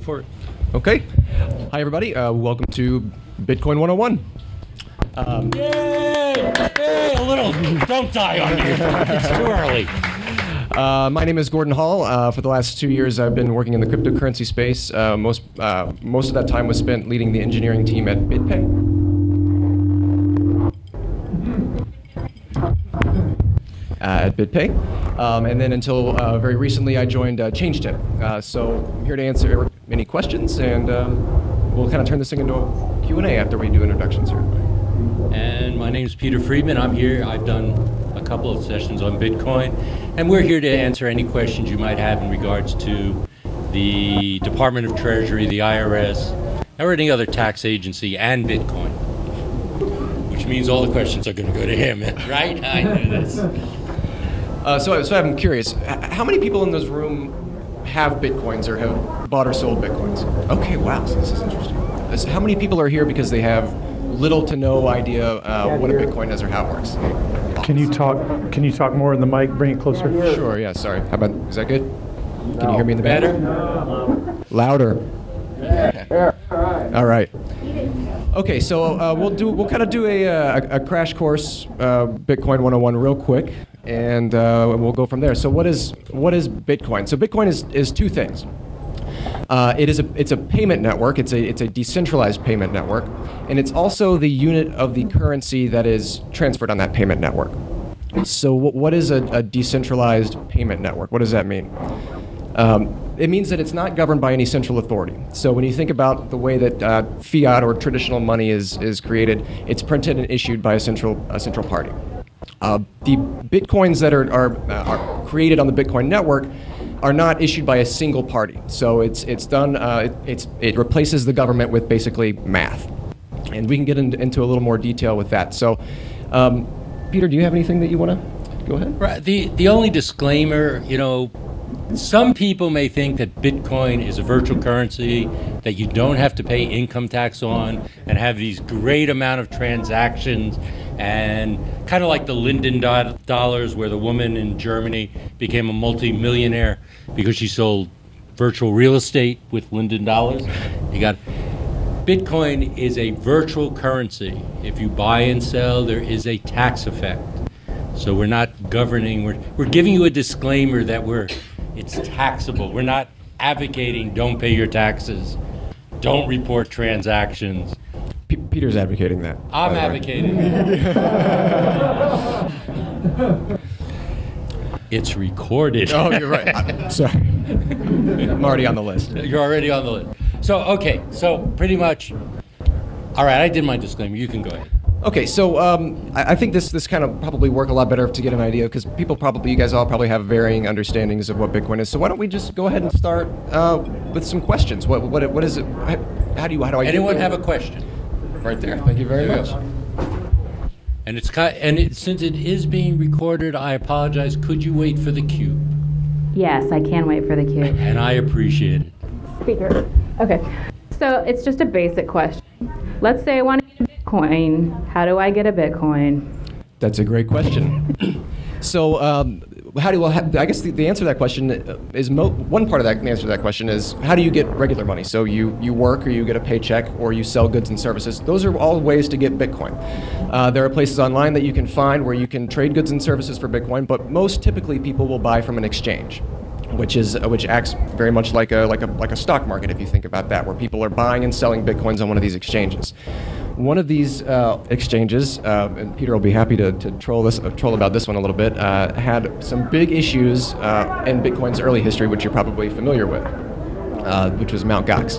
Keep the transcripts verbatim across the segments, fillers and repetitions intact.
for it. Okay. Hi, everybody. Uh, welcome to Bitcoin one oh one. Um, Yay! Hey, a little. Don't die on me. It's too early. Uh, my name is Gordon Hall. Uh, for the last two years, I've been working in the cryptocurrency space. Uh, most uh, most of that time was spent leading the engineering team at BitPay. Uh, at BitPay. Um, and then until uh, very recently, I joined uh, ChangeTip. Uh, so I'm here to answer any questions, and um, we'll kind of turn this thing into a Q and A after we do introductions here. And my name's Peter Friedman. I'm here. I've done a couple of sessions on Bitcoin, and we're here to answer any questions you might have in regards to the Department of Treasury, the I R S, or any other tax agency, and Bitcoin. Which means all the questions are going to go to him, right? I knew this. Uh, so, so I'm curious, how many people in this room have Bitcoins or have bought or sold Bitcoins? Okay, wow, so this is interesting. This, how many people are here because they have little to no idea uh, what a Bitcoin is or how it works? Can you talk? Can you talk more in the mic? Bring it closer. Sure. Yeah. Sorry. How about? Is that good? Can you hear me in the back? Better? Louder. Okay. All right. Okay. So uh, we'll do. We'll kind of do a, a, a crash course, uh, Bitcoin one oh one, real quick, and uh, we'll go from there. So what is what is Bitcoin? So Bitcoin is is two things. Uh, it is a it's a payment network. It's a it's a decentralized payment network, and it's also the unit of the currency that is transferred on that payment network. So what what is a, a decentralized payment network? What does that mean? Um, it means that it's not governed by any central authority. So when you think about the way that uh, fiat or traditional money is is created, it's printed and issued by a central a central party. Uh, the bitcoins that are are, uh, are created on the Bitcoin network are not issued by a single party. So it's it's done. Uh, it, it's it replaces the government with basically math, and we can get into, into a little more detail with that. So, um, Peter, do you have anything that you want to go ahead? Right. The the only disclaimer, you know, some people may think that Bitcoin is a virtual currency that you don't have to pay income tax on and have these great amount of transactions, and kind of like the Linden do- dollars where the woman in Germany became a multi-millionaire because she sold virtual real estate with Linden dollars. You got Bitcoin is a virtual currency. If you buy and sell, there is a tax effect. So we're not governing, we're we're giving you a disclaimer that we're it's taxable. We're not advocating don't pay your taxes, don't report transactions. P- Peter's advocating that. I'm advocating that. It's recorded. Oh, you're right. I'm sorry. I'm already on the list. You're already on the list. So, okay, so pretty much, all right, I did my disclaimer. You can go ahead. Okay, so um, I, I think this this kind of probably work a lot better to get an idea, because people probably, you guys all probably have varying understandings of what Bitcoin is. So why don't we just go ahead and start uh, with some questions? What what what is it? How do you how do I? Anyone have a question? Right there. Thank you very There you much. go. And it's ki- and it, since it is being recorded, I apologize. Could you wait for the cue? Yes, I can wait for the cue. And I appreciate it. Speaker. Okay. So it's just a basic question. Let's say I want to get a Bitcoin. How do I get a Bitcoin? That's a great question. So, um, how do well, I guess the, the answer to that question is mo- one part of that answer to that question is how do you get regular money? So you you work or you get a paycheck or you sell goods and services. Those are all ways to get Bitcoin. Uh, there are places online that you can find where you can trade goods and services for Bitcoin, but most typically people will buy from an exchange, which is uh, which acts very much like a like a like a stock market if you think about that, where people are buying and selling Bitcoins on one of these exchanges. One of these uh, exchanges, uh, and Peter will be happy to, to troll this, uh, troll about this one a little bit, uh, had some big issues uh, in Bitcoin's early history, which you're probably familiar with, uh, which was Mt. Gox.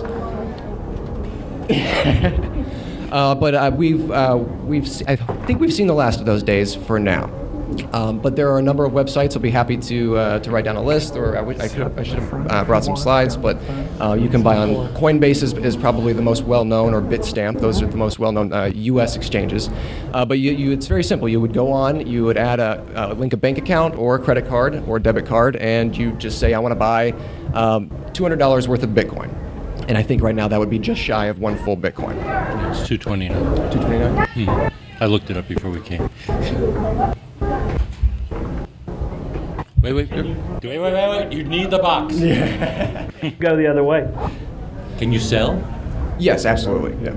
uh, but uh, we've uh, we've se- I think we've seen the last of those days for now. Um, but there are a number of websites. I'll be happy to uh, to write down a list, or I, w- I, could, I should have uh, brought some slides. But uh, you can buy on Coinbase is, is probably the most well-known, or Bitstamp. Those are the most well-known uh, U S exchanges. Uh, but you, you, it's very simple. You would go on, you would add a uh, link a bank account or a credit card or a debit card, and you just say, I want to buy um, two hundred dollars worth of Bitcoin. And I think right now that would be just shy of one full Bitcoin. It's two twenty-nine. two twenty-nine? Hmm. I looked it up before we came. Wait, wait, wait, wait, wait, wait. You need the box. Go the other way. Can you sell? Yes, absolutely. Yeah.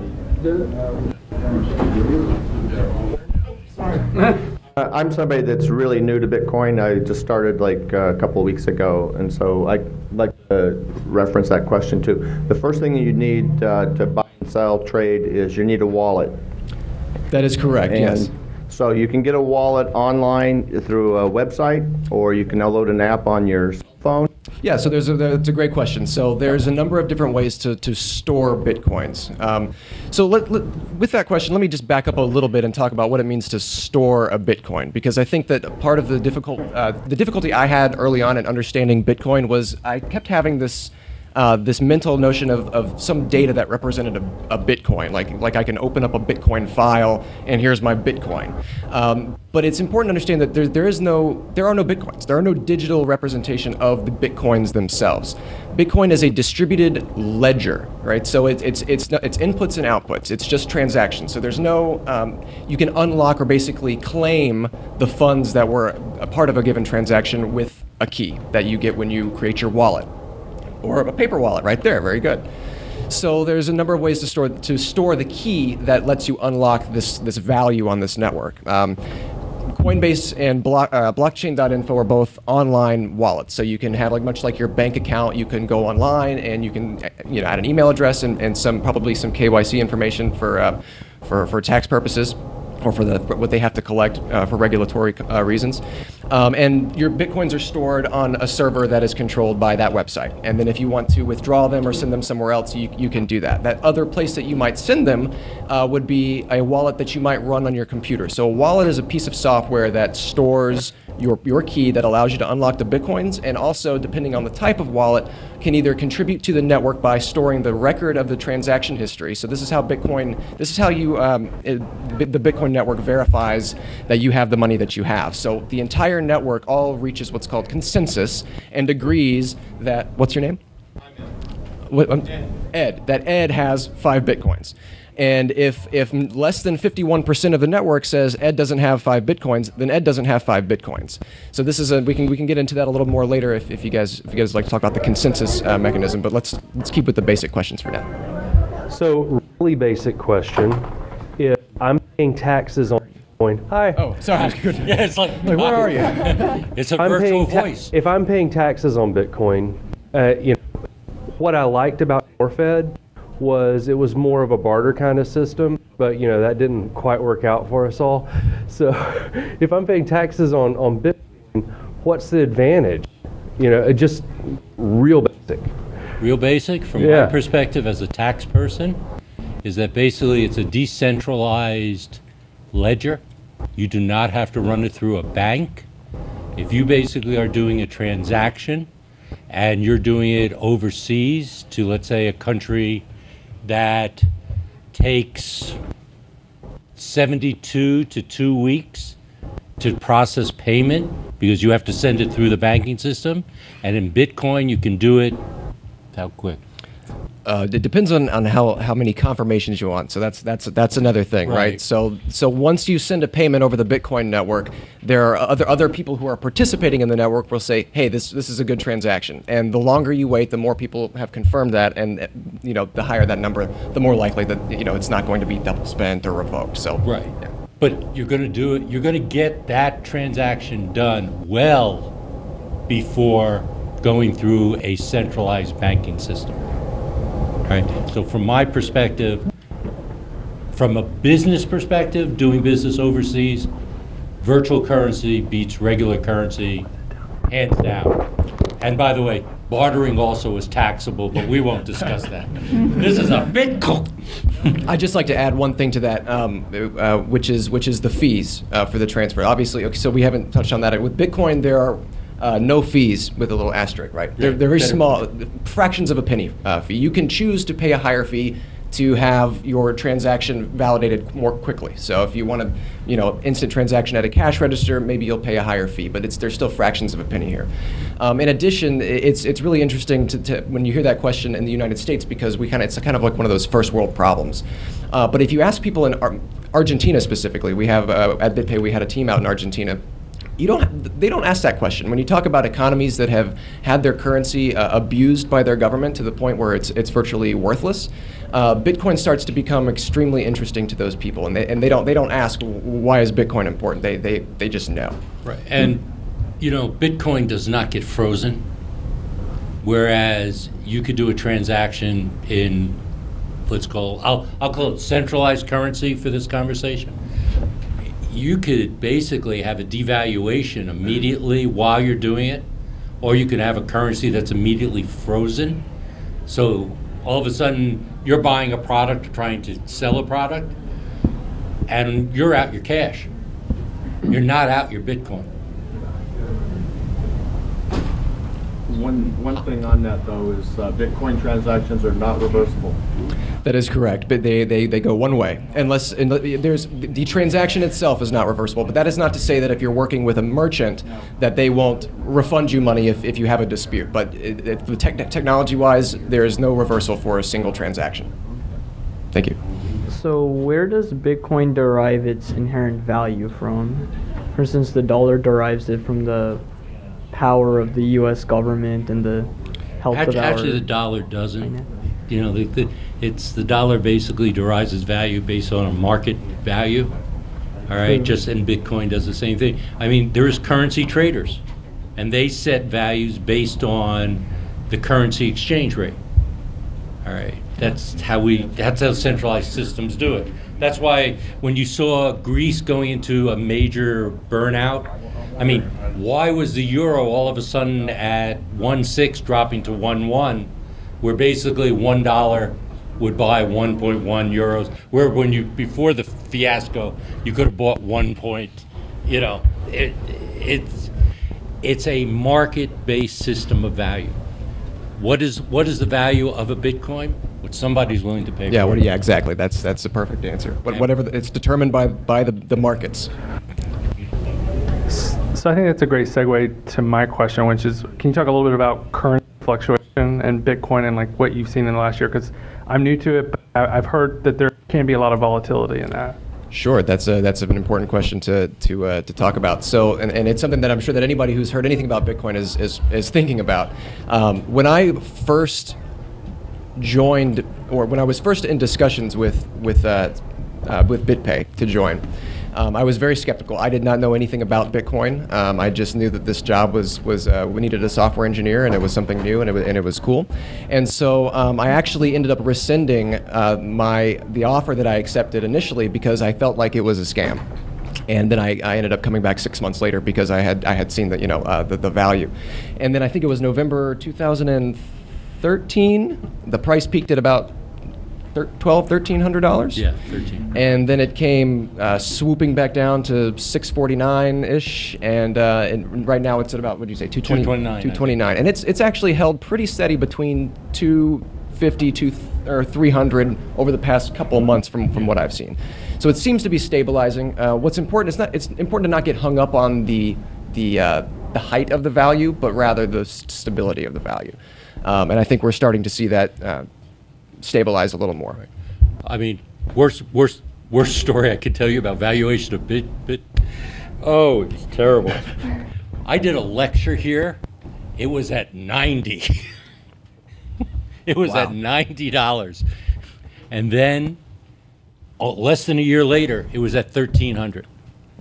Uh, I'm somebody that's really new to Bitcoin. I just started like uh, a couple of weeks ago, and so I'd like to reference that question too. The first thing you need uh, to buy and sell, trade, is you need a wallet. That is correct, And yes. so you can get a wallet online through a website, or you can download an app on your cell phone. Yeah, so there's a, that's a great question. So there's a number of different ways to, to store Bitcoins. Um, so let, let, with that question, let me just back up a little bit and talk about what it means to store a Bitcoin, because I think that part of the difficult uh, the difficulty I had early on in understanding Bitcoin was I kept having this uh, this mental notion of, of some data that represented a, a Bitcoin, like like I can open up a Bitcoin file and here's my Bitcoin. Um, but it's important to understand that there there is no there are no Bitcoins. There are no digital representation of the Bitcoins themselves. Bitcoin is a distributed ledger, right? So it, it's it's no- it's inputs and outputs. It's just transactions. So there's no um, you can unlock or basically claim the funds that were a part of a given transaction with a key that you get when you create your wallet. Or a paper wallet right there, very good. So there's a number of ways to store to store the key that lets you unlock this this value on this network. Um, Coinbase and block, uh, blockchain dot info are both online wallets, so you can have like much like your bank account. You can go online and you can you know add an email address and, and some probably some K Y C information for uh, for for tax purposes, or for the for what they have to collect uh, for regulatory uh, reasons. Um, and your Bitcoins are stored on a server that is controlled by that website. And then if you want to withdraw them or send them somewhere else, you, you can do that. That other place that you might send them uh, would be a wallet that you might run on your computer. So a wallet is a piece of software that stores your, your key that allows you to unlock the Bitcoins, and also, depending on the type of wallet, can either contribute to the network by storing the record of the transaction history. So this is how Bitcoin, this is how you, um, it, the Bitcoin network verifies that you have the money that you have. So the entire network all reaches what's called consensus and agrees that, what's your name? What, um, Ed. That Ed has five Bitcoins. And if if less than fifty-one percent of the network says Ed doesn't have five Bitcoins, then Ed doesn't have five Bitcoins. So this is a we can we can get into that a little more later if, if you guys if you guys like to talk about the consensus uh, mechanism. But let's let's keep with the basic questions for now. So, really basic question. If I'm paying taxes on Bitcoin, hi. Oh, sorry. Yeah, it's like, Like, where are you? It's a I'm virtual paying ta- voice. If I'm paying taxes on Bitcoin, uh, you know, what I liked about Norfed was it was more of a barter kind of system, but you know that didn't quite work out for us all. So, if I'm paying taxes on on Bitcoin, what's the advantage? You know, it just real basic. Real basic, from Yeah. my perspective as a tax person, is that basically it's a decentralized ledger. You do not have to run it through a bank. If you basically are doing a transaction and you're doing it overseas to, let's say, a country that takes seventy-two to two weeks to process payment because you have to send it through the banking system, and in Bitcoin you can do it how quick? Uh, it depends on, on how, how many confirmations you want. So that's that's that's another thing, right? Right. So so once you send a payment over the Bitcoin network, there are other other people who are participating in the network will say, hey, this this is a good transaction. And the longer you wait, the more people have confirmed that, and uh, you know, the higher that number, the more likely that you know it's not going to be double spent or revoked. So Right. yeah. But you're going to do it, you're going to get that transaction done well before going through a centralized banking system. Right? So from my perspective, from a business perspective, doing business overseas, virtual currency beats regular currency, hands down. And by the way, bartering also is taxable, but we won't discuss that. This is a Bitcoin. I'd just like to add one thing to that, um, uh, which is which is the fees uh, for the transfer. Obviously, okay, so we haven't touched on that. With Bitcoin, there are uh, no fees with a little asterisk, right? They're, they're very They're- small, fractions of a penny uh, fee. You can choose to pay a higher fee to have your transaction validated more quickly. So if you want to, you know, instant transaction at a cash register, maybe you'll pay a higher fee, but it's there's still fractions of a penny here. Um, in addition, i- it's it's really interesting to, to when you hear that question in the United States, because we kind of it's kind of like one of those first world problems. Uh, but if you ask people in Ar- Argentina specifically, we have uh, at BitPay we had a team out in Argentina. you don't, they don't ask that question. When you talk about economies that have had their currency uh, abused by their government to the point where it's it's virtually worthless, uh, Bitcoin starts to become extremely interesting to those people, and they and they don't they don't ask why is Bitcoin important. They they they just know. Right. And you know, Bitcoin does not get frozen, whereas you could do a transaction in, let's call I'll I'll call it centralized currency for this conversation. You could basically have a devaluation immediately while you're doing it, or you could have a currency that's immediately frozen. So all of a sudden, you're buying a product or trying to sell a product, and you're out your cash. You're not out your Bitcoin. One, one thing on that, though, is uh, Bitcoin transactions are not reversible. That is correct, but they, they, they go one way. Unless, unless there's the transaction itself is not reversible, but that is not to say that if you're working with a merchant that they won't refund you money if, if you have a dispute. But it, it, the tech, technology-wise, there is no reversal for a single transaction. Thank you. So where does Bitcoin derive its inherent value from? For instance, the dollar derives it from the power of the U S government and the health Actually, of our... actually the dollar doesn't. You know, the, the, it's the dollar basically derives its value based on a market value. All right, Hmm. just and Bitcoin does the same thing. I mean, there's currency traders, and they set values based on the currency exchange rate. All right, that's how we. That's how centralized systems do it. That's why when you saw Greece going into a major burnout, I mean, why was the euro all of a sudden at one six dropping to one one, where basically one dollar would buy one point one euros, where when you before the fiasco you could have bought one point, you know, it, it's it's a market-based system of value. What is what is the value of a Bitcoin? What somebody's willing to pay Yeah, for what, it. yeah, exactly. That's that's the perfect answer. But whatever, the, it's determined by by the, the markets. So I think that's a great segue to my question, which is, can you talk a little bit about current fluctuation and Bitcoin and like what you've seen in the last year? Because I'm new to it, but I- I've heard that there can be a lot of volatility in that. Sure, that's a, that's an important question to to uh, to talk about. So, and, and it's something that I'm sure that anybody who's heard anything about Bitcoin is is, is thinking about. Um, when I first joined, or when I was first in discussions with with uh, uh, with BitPay to join, um, I was very skeptical. I did not know anything about Bitcoin. Um, I just knew that this job was was uh, we needed a software engineer, and it was something new, and it was, and it was cool. And so um, I actually ended up rescinding uh, my the offer that I accepted initially because I felt like it was a scam. And then I, I ended up coming back six months later because I had I had seen that you know uh, the, the value. And then I think it was November two thousand thirteen. The price peaked at about twelve, thirteen hundred dollars. Yeah, thirteen. And then it came uh, swooping back down to six forty-nine ish, and, uh, and right now it's at about, what do you say, two twenty, two twenty-nine, two twenty-nine, and it's it's actually held pretty steady between two fifty to or three hundred over the past couple of months from from what I've seen. So it seems to be stabilizing. Uh, what's important is not it's important to not get hung up on the the uh, the height of the value, but rather the st- stability of the value, um, and I think we're starting to see that. Uh, stabilize a little more. Right. I mean, worst, worst, worst story I could tell you about valuation of bit, bit. Oh, it's terrible. I did a lecture here. It was at ninety. It was Wow. at ninety dollars, and then, oh, less than a year later, it was at thirteen hundred.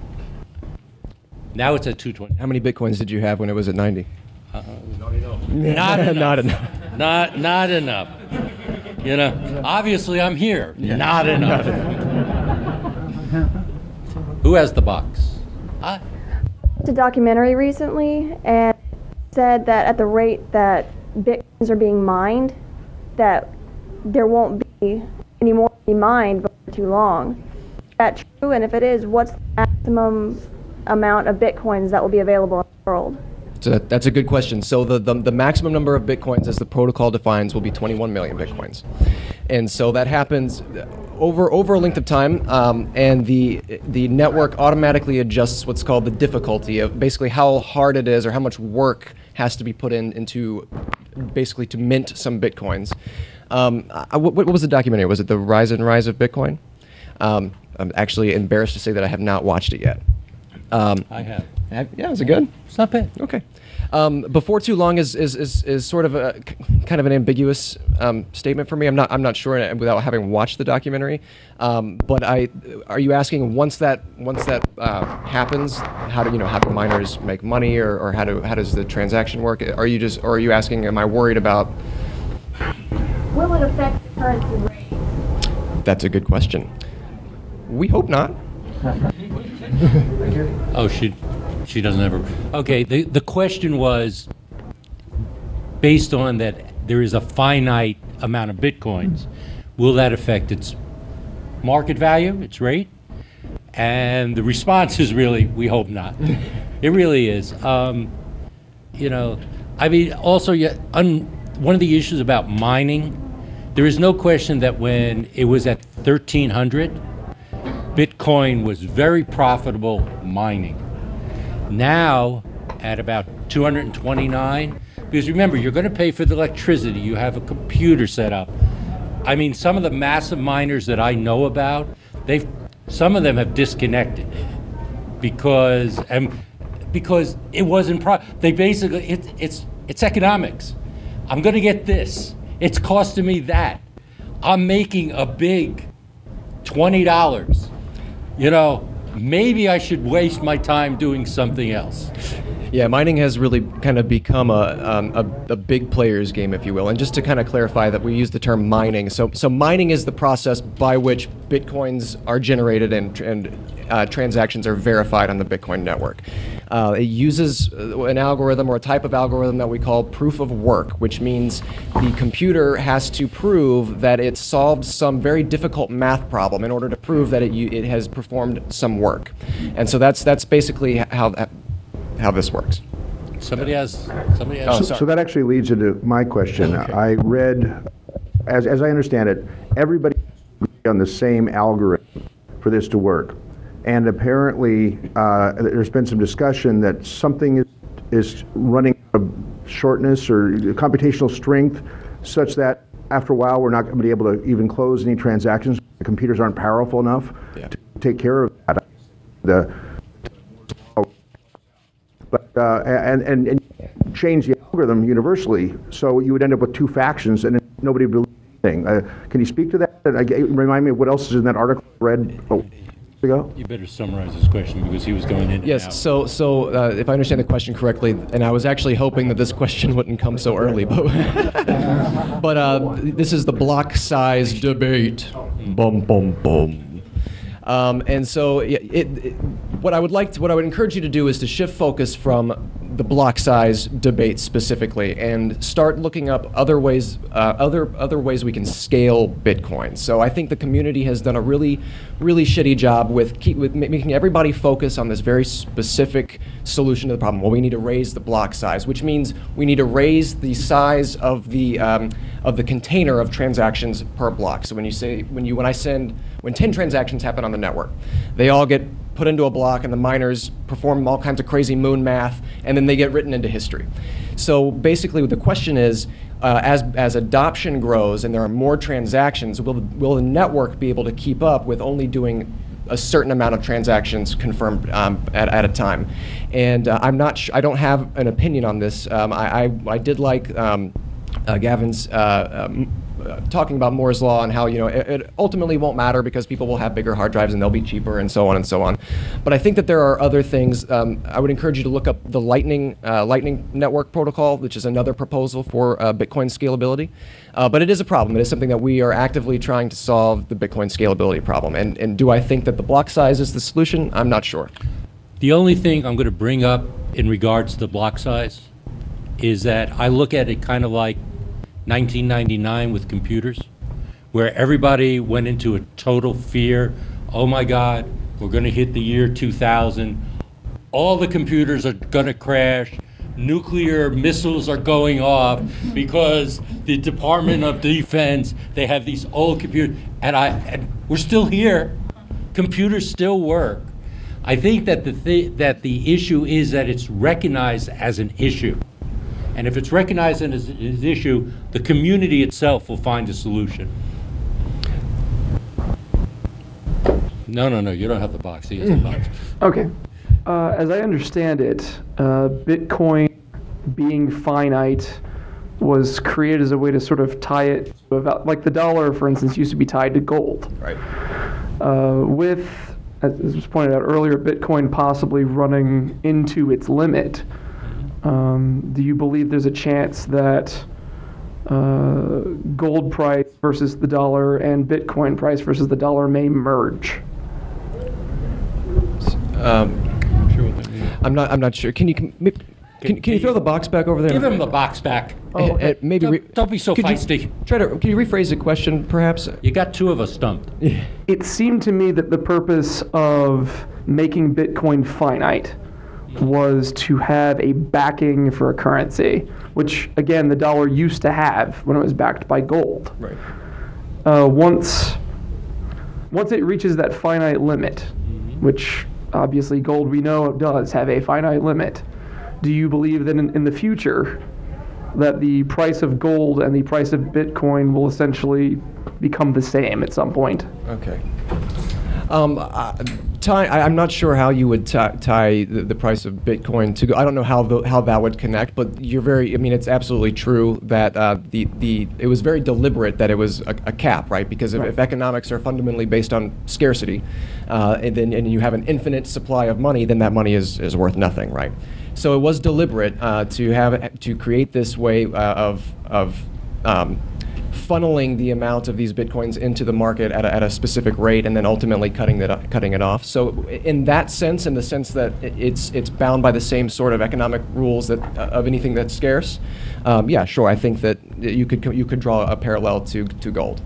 Now it's at two twenty. How many bitcoins did you have when it was at ninety? Not enough. Not enough. Not, not enough. You know, obviously I'm here. Not enough. Who has the box? I. A documentary recently and said that at the rate that bitcoins are being mined, that there won't be any more to be mined for too long. Is that true? And if it is, what's the maximum amount of bitcoins that will be available in the world? So that, that's a good question. So the, the the maximum number of bitcoins, as the protocol defines, will be twenty-one million bitcoins, and so that happens over over a length of time, um, and the the network automatically adjusts what's called the difficulty of basically how hard it is or how much work has to be put in into basically to mint some bitcoins. Um, I, what, what was the documentary? Was it the Rise and Rise of Bitcoin? Um, I'm actually embarrassed to say that I have not watched it yet. Um, I have. have- yeah, is it good? It's not bad. Okay. Um, before too long is, is, is, is sort of a kind of an ambiguous um, statement for me. I'm not I'm not sure uh, without having watched the documentary. Um, but I are you asking once that once that uh, happens, how do you know how do miners make money, or, or how do how does the transaction work? Are you just or are you asking, am I worried about? Will it affect the currency rate? That's a good question. We hope not. Oh, she, she doesn't have her. Okay, the, the question was based on that there is a finite amount of bitcoins, will that affect its market value, its rate? And the response is really, we hope not. It really is. Um, you know, I mean, also, yeah, un, one of the issues about mining, there is no question that when it was at thirteen hundred, Bitcoin was very profitable mining. Now, at about two hundred twenty-nine, because remember, you're going to pay for the electricity, you have a computer set up. I mean, some of the massive miners that I know about, they've, some of them have disconnected because, and because it wasn't, pro- they basically, it, it's, it's economics. I'm going to get this. It's costing me that. I'm making a big twenty dollars. You know, maybe I should waste my time doing something else. Yeah, mining has really kind of become a, um, a, a big player's game, if you will. And just to kind of clarify that we use the term mining. So, so mining is the process by which bitcoins are generated and, and uh, transactions are verified on the Bitcoin network. Uh, it uses an algorithm or a type of algorithm that we call proof of work, which means the computer has to prove that it solved some very difficult math problem in order to prove that it, it has performed some work. And so that's that's basically how that, how this works. Somebody has, somebody Oh, has. sorry. So that actually leads into my question. Okay. I read, as, as I understand it, everybody on the same algorithm for this to work. And apparently, uh, there's been some discussion that something is, is running a shortness or computational strength such that after a while, we're not going to be able to even close any transactions. The computers aren't powerful enough Yeah. to take care of that. The, but uh, and, and and change the algorithm universally, so you would end up with two factions and nobody would believe anything. Uh, can you speak to that? And, uh, remind me what else is in that article I read a week ago? You better summarize this question because he was going in and out. Yes, so so uh, if I understand the question correctly, and I was actually hoping that this question wouldn't come so early, but but uh, this is the block size debate. Boom, boom, boom. Um, and so it, it, it, what I would like to, what I would encourage you to do is to shift focus from the block size debate specifically and start looking up other ways, uh, other other ways we can scale Bitcoin. So I think the community has done a really, really shitty job with keep, with ma- making everybody focus on this very specific solution to the problem. Well, we need to raise the block size, which means we need to raise the size of the um, of the container of transactions per block. So when you say when you when I send when ten transactions happen on the network, they all get put into a block and the miners perform all kinds of crazy moon math and then they get written into history. So basically the question is, uh, as, as adoption grows and there are more transactions, will, will the network be able to keep up with only doing a certain amount of transactions confirmed um, at, at a time? And uh, I'm not sh- I don't have an opinion on this. Um, I, I, I did like um, uh, Gavin's uh, um, Uh, talking about Moore's law and how, you know, it, it ultimately won't matter because people will have bigger hard drives and they'll be cheaper and so on and so on. But I think that there are other things. Um, I would encourage you to look up the Lightning uh, Lightning Network Protocol, which is another proposal for uh, Bitcoin scalability. Uh, but it is a problem. It is something that we are actively trying to solve, the Bitcoin scalability problem. And, and do I think that the block size is the solution? I'm not sure. The only thing I'm going to bring up in regards to the block size is that I look at it kind of like nineteen ninety-nine with computers, where everybody went into a total fear. Oh my God, we're going to hit the year two thousand. All the computers are going to crash. Nuclear missiles are going off because the Department of Defense, they have these old computers. And, I, and we're still here. Computers still work. I think that the, th- that the issue is that it's recognized as an issue. And if it's recognized as an issue, the community itself will find a solution. No, no, no, you don't have the box. He has the box. Okay. uh, as I understand it, uh, Bitcoin being finite was created as a way to sort of tie it to about, like the dollar, for instance, used to be tied to gold. Right. Uh, with, as was pointed out earlier, Bitcoin possibly running into its limit, um, do you believe there's a chance that uh, gold price versus the dollar and Bitcoin price versus the dollar may merge? Um, I'm not. I'm not sure. Can you can, can, can you throw the box back over there? Give him the box back. Oh, uh, maybe. Don't, re- don't be so could you feisty. Try to. Can you rephrase the question, perhaps? You got two of us stumped. It seemed to me that the purpose of making Bitcoin finite was to have a backing for a currency, which, again, the dollar used to have when it was backed by gold. Right. Uh, once, once it reaches that finite limit, which obviously gold we know does have a finite limit, do you believe that in, in the future that the price of gold and the price of Bitcoin will essentially become the same at some point? Okay. Um, uh, tie, I, I'm not sure how you would ti- tie the, the price of Bitcoin to. I don't know how the, how that would connect, but you're very. I mean, it's absolutely true that uh, the the it was very deliberate that it was a, a cap, right? Because if, Right. if economics are fundamentally based on scarcity, uh, and then and you have an infinite supply of money, then that money is, is worth nothing, right? So it was deliberate uh, to have to create this way uh, of of um, funneling the amount of these bitcoins into the market at a, at a specific rate, and then ultimately cutting that cutting it off. So in that sense, in the sense that it's it's bound by the same sort of economic rules that uh, of anything that's scarce, um, yeah, sure. I think that you could you could draw a parallel to to gold.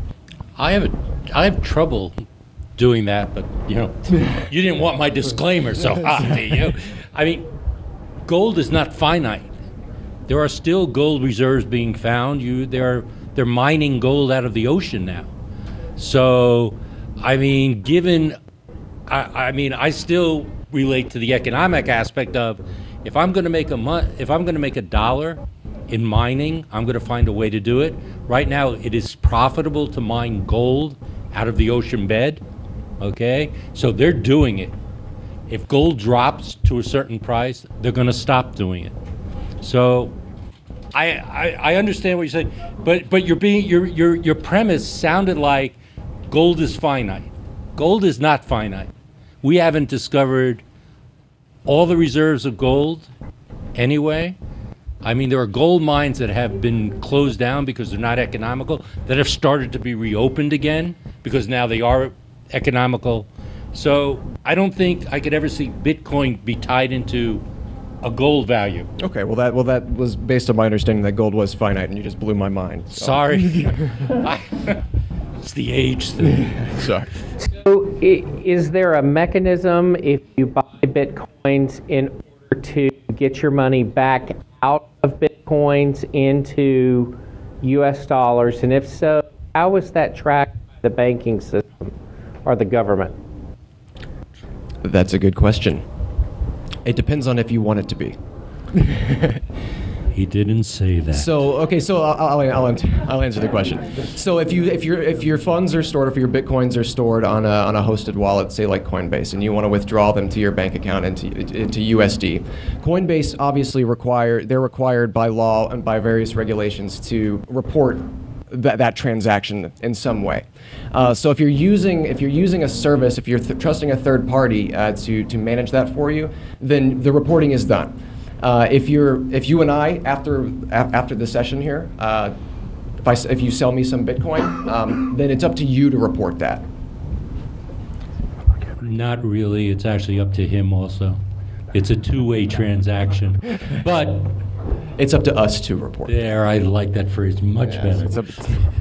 I have a, I have trouble doing that, but you know, you didn't want my disclaimer so hot, do you? I mean, gold is not finite. There are still gold reserves being found. You there are they're mining gold out of the ocean now. So, I mean, given, I, I mean, I still relate to the economic aspect of, if I'm going to make a mon- if I'm going to make a dollar in mining, I'm going to find a way to do it. Right now, it is profitable to mine gold out of the ocean bed. Okay, so they're doing it. If gold drops to a certain price, they're going to stop doing it. So. I, I, I understand what you're saying, but but you're being your your your premise sounded like gold is finite. Gold is not finite. We haven't discovered all the reserves of gold anyway. I mean, there are gold mines that have been closed down because they're not economical, that have started to be reopened again because now they are economical. So I don't think I could ever see Bitcoin be tied into a gold value. Okay, well that well that was based on my understanding that gold was finite, and you just blew my mind. So. Sorry. I, it's the age thing. Sorry. So i- is there a mechanism if you buy Bitcoins in order to get your money back out of Bitcoins into U S dollars? And if so, how is that tracked by the banking system or the government? That's a good question. It depends on if you want it to be. He didn't say that. So okay, so I'll, I'll, I'll, answer, I'll answer the question. So if you if your if your funds are stored, if your bitcoins are stored on a on a hosted wallet, say like Coinbase, and you want to withdraw them to your bank account into into U S D, Coinbase obviously require they're required by law and by various regulations to report that that transaction in some way. Uh, so if you're using if you're using a service, if you're th- trusting a third party uh, to to manage that for you, then the reporting is done. Uh, if you're if you and I after a- after the session here, uh, if I s- if you sell me some Bitcoin, um, then it's up to you to report that. Not really. It's actually up to him also. It's a two-way transaction. But It's up to us to report. there, I like that phrase much Yes, better. it's up-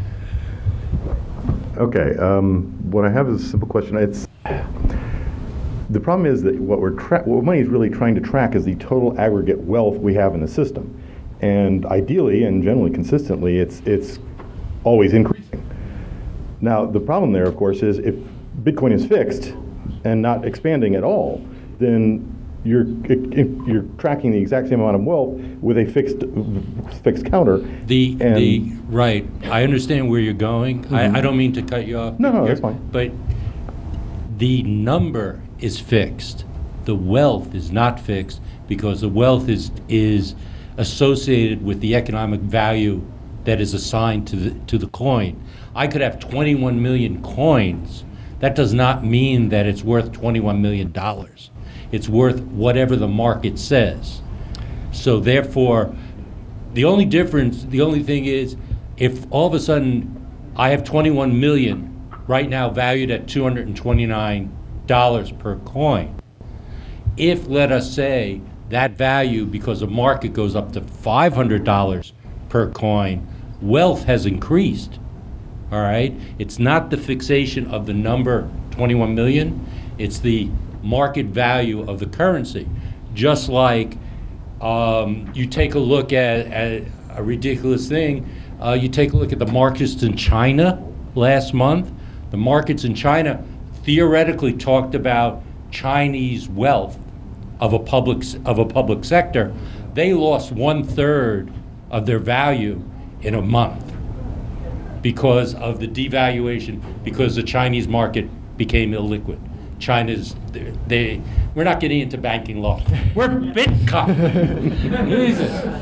Okay, um, what I have is a simple question. It's the problem is that what we're tra- what money is really trying to track is the total aggregate wealth we have in the system, and ideally and generally consistently, it's it's always increasing. Now, the problem there, of course, is if Bitcoin is fixed and not expanding at all, then you're you're tracking the exact same amount of wealth with a fixed fixed counter. The, and the, right, I understand where you're going. I, I don't mean to cut you off. No, no, here, that's fine. But the number is fixed. The wealth is not fixed because the wealth is is associated with the economic value that is assigned to the to the coin. I could have twenty-one million coins. That does not mean that it's worth twenty-one million dollars. It's worth whatever the market says. So therefore, the only difference, the only thing is, if all of a sudden I have twenty-one million right now valued at two hundred twenty-nine dollars per coin, if, let us say, that value, because the market goes up to five hundred dollars per coin, wealth has increased, all right? It's not the fixation of the number twenty-one million, it's the market value of the currency. Just like um, you take a look at, at a ridiculous thing, uh, you take a look at the markets in China last month. The markets in China theoretically talked about Chinese wealth of a public of a public sector. They lost one third of their value in a month because of the devaluation, because the Chinese market became illiquid. China's they, they we're not getting into banking law. We're Bitcoin. Jesus.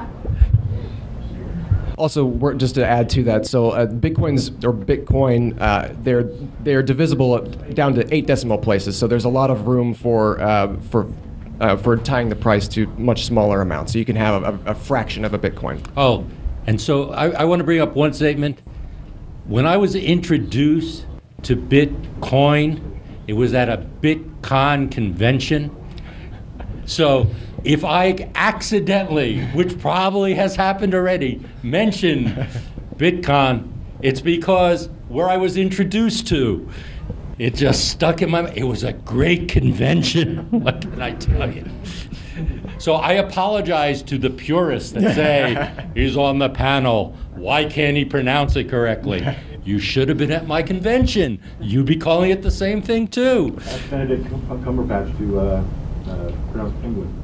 Also, we're, just to add to that, so uh, Bitcoins or Bitcoin, uh, they're they're divisible down to eight decimal places. So there's a lot of room for uh, for uh, for tying the price to much smaller amounts. So you can have a, a fraction of a Bitcoin. Oh, and so I, I want to bring up one statement. When I was introduced to Bitcoin, it was at a BitCon convention. So if I accidentally, which probably has happened already, mention BitCon, it's because where I was introduced to, it just stuck in my mind. It was a great convention. What can I tell you? So I apologize to the purists that say, he's on the panel, why can't he pronounce it correctly? You should have been at my convention. You'd be calling it the same thing too. Ask Benedict Cumberbatch to uh, uh, pronounce penguin.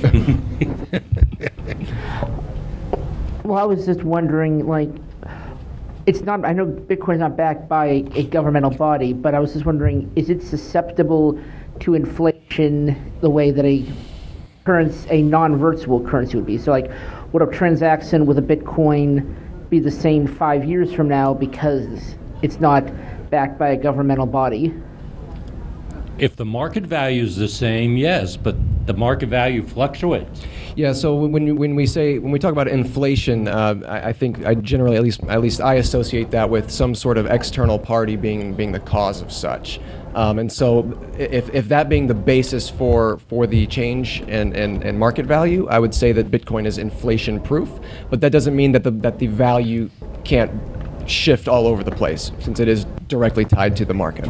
Well, I was just wondering, like, it's not, I know Bitcoin's not backed by a governmental body, but I was just wondering, is it susceptible to inflation the way that a currency, a non-virtual currency would be? So, like, would a transaction with a Bitcoin be the same five years from now because it's not backed by a governmental body? If the market value is the same, yes, but the market value fluctuates. Yeah. So when when we say when we talk about inflation, uh, I, I think I generally at least at least I associate that with some sort of external party being being the cause of such. Um, and so if, if that being the basis for, for the change in, in, in market value, I would say that Bitcoin is inflation proof, but that doesn't mean that the that the value can't shift all over the place since it is directly tied to the market.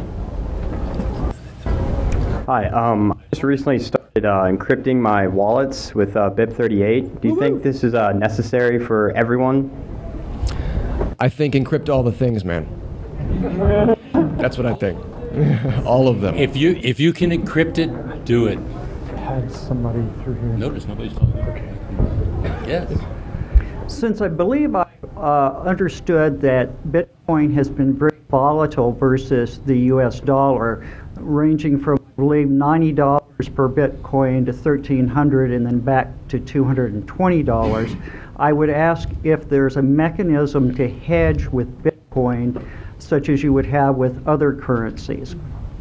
Hi, um, I just recently started uh, encrypting my wallets with uh, B I P thirty-eight. Do you think this is uh, necessary for everyone? I think encrypt all the things, man. That's what I think. All of them. If you if you can encrypt it, do it. Had somebody through here. Notice nobody's talking. Okay. Yes. Since I believe I uh, understood that Bitcoin has been very volatile versus the U S dollar, ranging from, I believe, ninety dollars per Bitcoin to thirteen hundred dollars and then back to two hundred twenty dollars, I would ask if there's a mechanism to hedge with Bitcoin such as you would have with other currencies.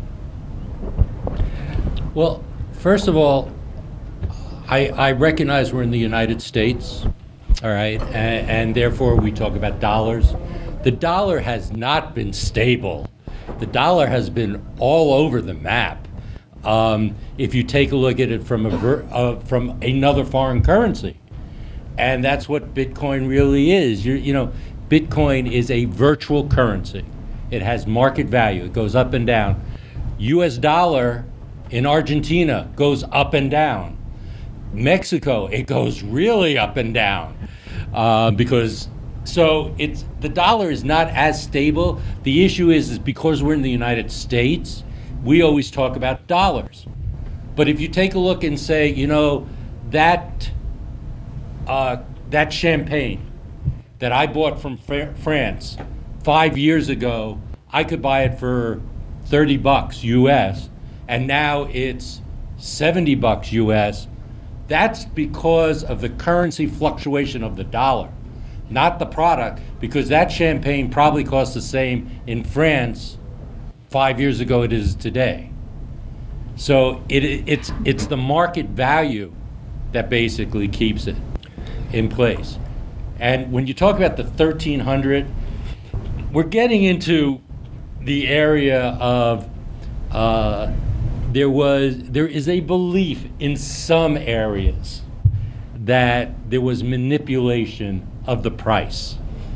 Well, first of all, I, I recognize we're in the United States, all right, and, and therefore we talk about dollars. The dollar has not been stable. The dollar has been all over the map. Um, if you take a look at it from a ver- uh, from another foreign currency, and that's what Bitcoin really is. You're, you know, Bitcoin is a virtual currency. It has market value. It goes up and down. U S dollar in Argentina goes up and down. Mexico, it goes really up and down uh, because so it's the dollar is not as stable. The issue is, is because we're in the United States, we always talk about dollars. But if you take a look and say, you know, that uh, that champagne that I bought from Fr- France five years ago, I could buy it for thirty bucks U S, and now it's seventy bucks U S, that's because of the currency fluctuation of the dollar, not the product, because that champagne probably costs the same in France five years ago it is today. So it, it's, it's the market value that basically keeps it in place. And when you talk about the thirteen hundred, we're getting into the area of uh, there was there is a belief in some areas that there was manipulation of the price,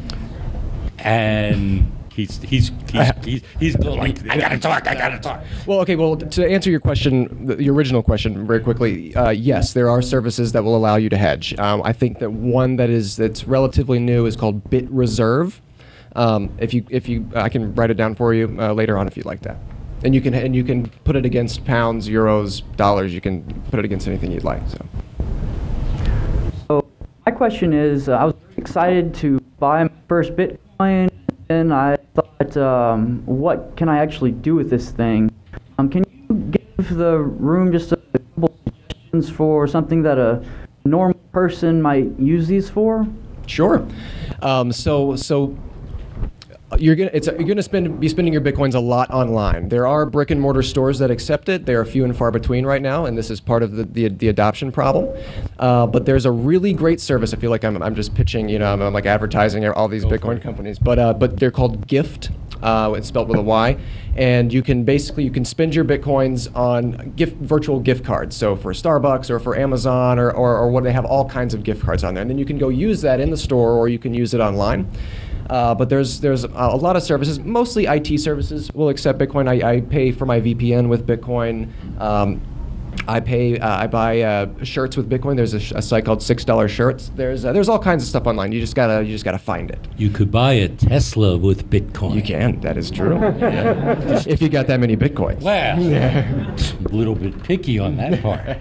and he's he's he's he's, he's going like, I gotta talk, I gotta talk. Well, okay. Well, to answer your question, the, your original question, very quickly, uh, yes, there are services that will allow you to hedge. Um, I think that one that is that's relatively new is called Bit Reserve. Um, if you if you, I can write it down for you uh, later on if you'd like that. And you can and you can put it against pounds, euros, dollars. You can put it against anything you'd like. So. So my question is, uh, I was excited to buy my first Bitcoin, and I thought, um, what can I actually do with this thing? Um, can you give the room just a couple suggestions for something that a normal person might use these for? Sure. Um, so so. You're gonna it's, you're gonna spend be spending your bitcoins a lot online. There are brick and mortar stores that accept it. They are few and far between right now, and this is part of the the, the adoption problem. Uh, but there's a really great service. I feel like I'm I'm just pitching, you know, I'm, I'm like advertising all these Bitcoin companies. But uh, but they're called Gift. Uh, it's spelled with a Y, and you can basically you can spend your bitcoins on gift virtual gift cards. So for Starbucks or for Amazon or or, or what they have all kinds of gift cards on there, and then you can go use that in the store or you can use it online. Uh, but there's there's a lot of services, mostly I T services will accept Bitcoin. I, I pay for my V P N with Bitcoin. Um, I pay uh, I buy uh, shirts with Bitcoin. There's a, sh- a site called six dollar Shirts. There's uh, there's all kinds of stuff online. You just gotta you just gotta find it. You could buy a Tesla with Bitcoin. You can. That is true. Yeah. If you got that many Bitcoins. Well, yeah. A little bit picky on that part.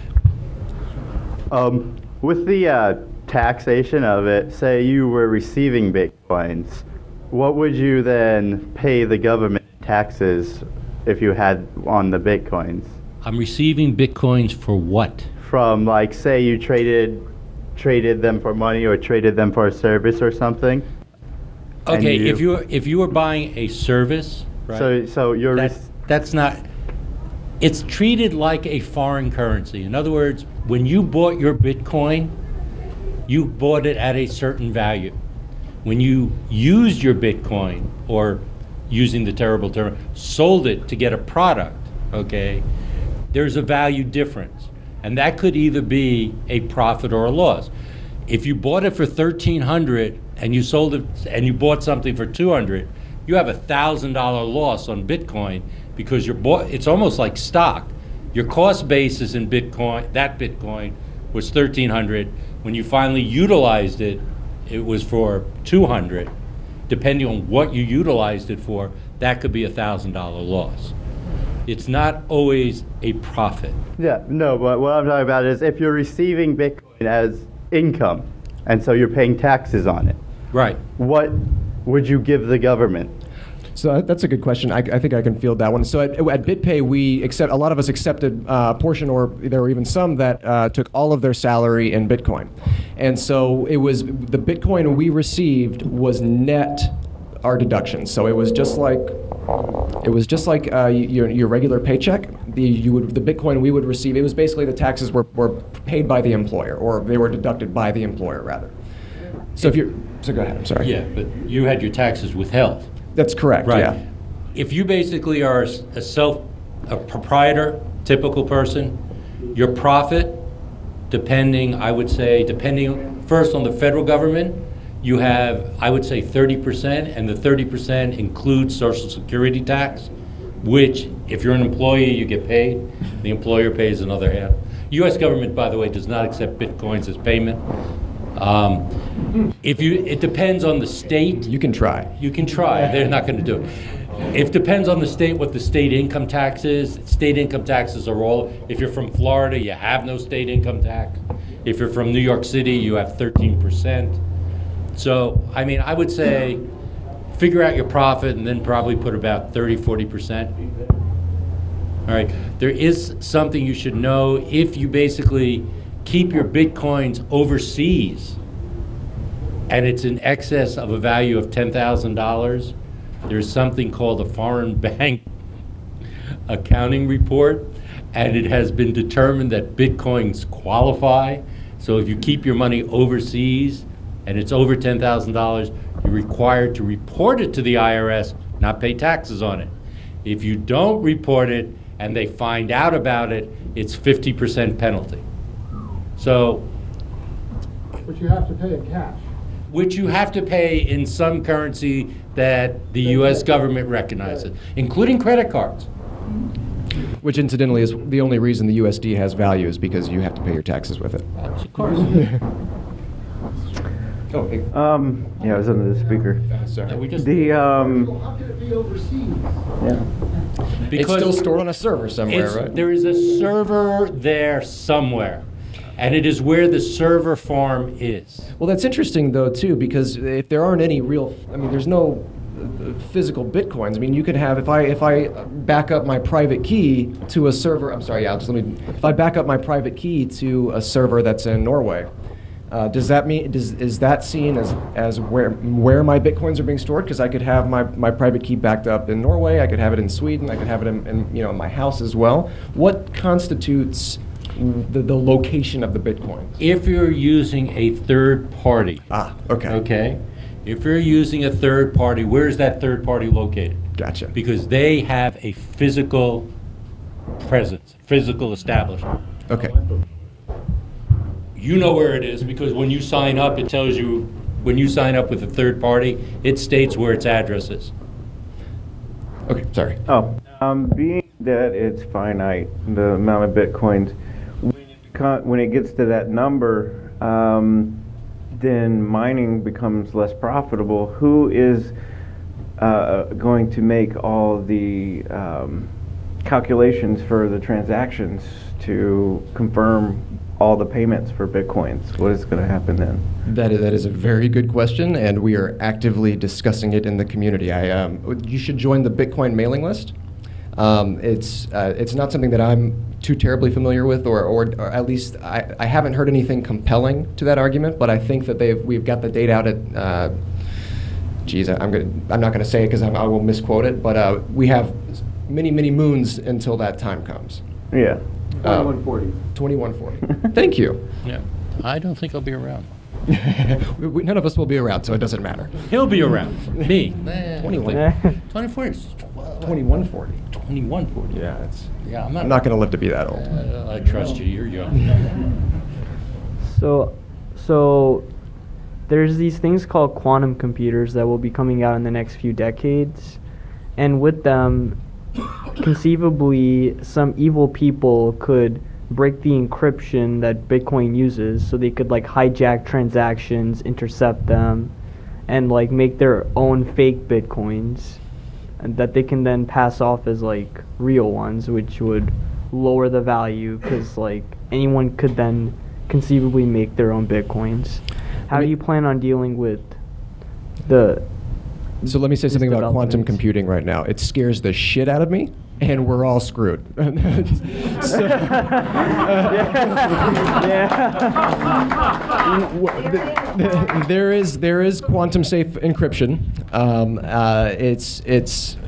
Um, with the uh, taxation of it, say you were receiving Bitcoins, what would you then pay the government taxes if you had on the Bitcoins? I'm receiving Bitcoins for what? From, like, say you traded traded them for money or traded them for a service or something. Okay, you, if you if you were buying a service, right? So so you're that, that's not. It's treated like a foreign currency. In other words, when you bought your Bitcoin, you bought it at a certain value. When you used your Bitcoin, or using the terrible term, sold it to get a product, okay, there's a value difference. And that could either be a profit or a loss. If you bought it for thirteen hundred dollars and you sold it and you bought something for two hundred dollars, you have a one thousand dollars loss on Bitcoin because you're bought, it's almost like stock. Your cost basis in Bitcoin, that Bitcoin, was thirteen hundred dollars. When you finally utilized it, it was for two hundred dollars. Depending on what you utilized it for, that could be a one thousand dollars loss. It's not always a profit. Yeah, no, but what I'm talking about is if you're receiving Bitcoin as income, and so you're paying taxes on it. Right. What would you give the government? So that's a good question. I, I think I can field that one. So at, at BitPay, we accept, a lot of us accepted uh, a portion, or there were even some that uh, took all of their salary in Bitcoin. And so it was, the Bitcoin we received was net our deductions. So it was just like, it was just like uh, your, your regular paycheck. The, you would, the Bitcoin we would receive, it was basically the taxes were, were paid by the employer, or they were deducted by the employer, rather. So if you're, so go ahead, I'm sorry. Yeah, but you had your taxes withheld. That's correct, right. Yeah. If you basically are a self, a proprietor, typical person, your profit, depending, I would say, depending first on the federal government, you have, I would say, thirty percent, and the thirty percent includes Social Security tax, which, if you're an employee, you get paid. The employer pays another half. U S government, by the way, does not accept Bitcoins as payment. Um, if you, it depends on the state. You can try. You can try. They're not going to do it. It depends on the state what the state income tax is. State income taxes are all. If you're from Florida, you have no state income tax. If you're from New York City, you have thirteen percent. So, I mean, I would say figure out your profit and then probably put about thirty, forty percent. All right, there is something you should know. If you basically keep your Bitcoins overseas and it's in excess of a value of ten thousand dollars, there's something called a foreign bank accounting report, and it has been determined that Bitcoins qualify. So if you keep your money overseas and it's over ten thousand dollars, you're required to report it to the I R S, not pay taxes on it. If you don't report it and they find out about it, it's fifty percent penalty. So, Which you have to pay in cash. which you have to pay in some currency that the U S government recognizes, including credit cards. Which incidentally is the only reason the U S D has value is because you have to pay your taxes with it. Of course. Oh, hey. Um, yeah, I was under the speaker. Sorry. We just- The, um, How can it be overseas? yeah. It's still stored on a server somewhere, It's- right? There is a server there somewhere, and it is where the server farm is. Well, that's interesting, though, too, because if there aren't any real, I mean, there's no uh, physical bitcoins. I mean, you could have, if I if I back up my private key to a server, I'm sorry, yeah, just let me, if I back up my private key to a server that's in Norway, uh, does that mean, does, is that seen as, as where where my bitcoins are being stored? Because I could have my, my private key backed up in Norway, I could have it in Sweden, I could have it in, in you know, in my house as well. What constitutes the, the location of the bitcoin? If you're using a third party. Ah, okay. Okay? If you're using a third party, where is that third party located? Gotcha. Because they have a physical presence, physical establishment. Okay. You know where it is because when you sign up, it tells you, when you sign up with a third party, it states where its address is. Okay, sorry. Oh, um, being that it's finite, the amount of bitcoins, when it, co- when it gets to that number, um, then mining becomes less profitable. Who is uh, going to make all the um, calculations for the transactions to confirm all the payments for bitcoins? What is going to happen then? That is, that is a very good question, and we are actively discussing it in the community. I, um, you should join the Bitcoin mailing list. Um, it's uh, it's not something that I'm too terribly familiar with, or, or, or at least I, I haven't heard anything compelling to that argument. But I think that they've we've got the date out at. Uh, geez, I'm gonna I'm not gonna say it because I will misquote it. But uh, we have many many moons until that time comes. Yeah. twenty-one forty. twenty-one forty. Thank you. Yeah. I don't think I'll be around. we, we, none of us will be around, so it doesn't matter. He'll be around. Me. twenty-one. twenty-four is twenty-one forty. twenty-one forty. Yeah, it's. Yeah, I'm not. I'm not going to live to be that old. Uh, I trust you. You're young. So, so there's these things called quantum computers that will be coming out in the next few decades, and with them, conceivably, some evil people could break the encryption that Bitcoin uses, so they could like hijack transactions, intercept them, and like make their own fake Bitcoins, and that they can then pass off as like real ones, which would lower the value because like anyone could then conceivably make their own Bitcoins. How do you plan on dealing with the So let me say something about quantum developments? computing right now. It scares the shit out of me, and we're all screwed. So, uh, there is there is quantum safe encryption. Um, uh, it's it's.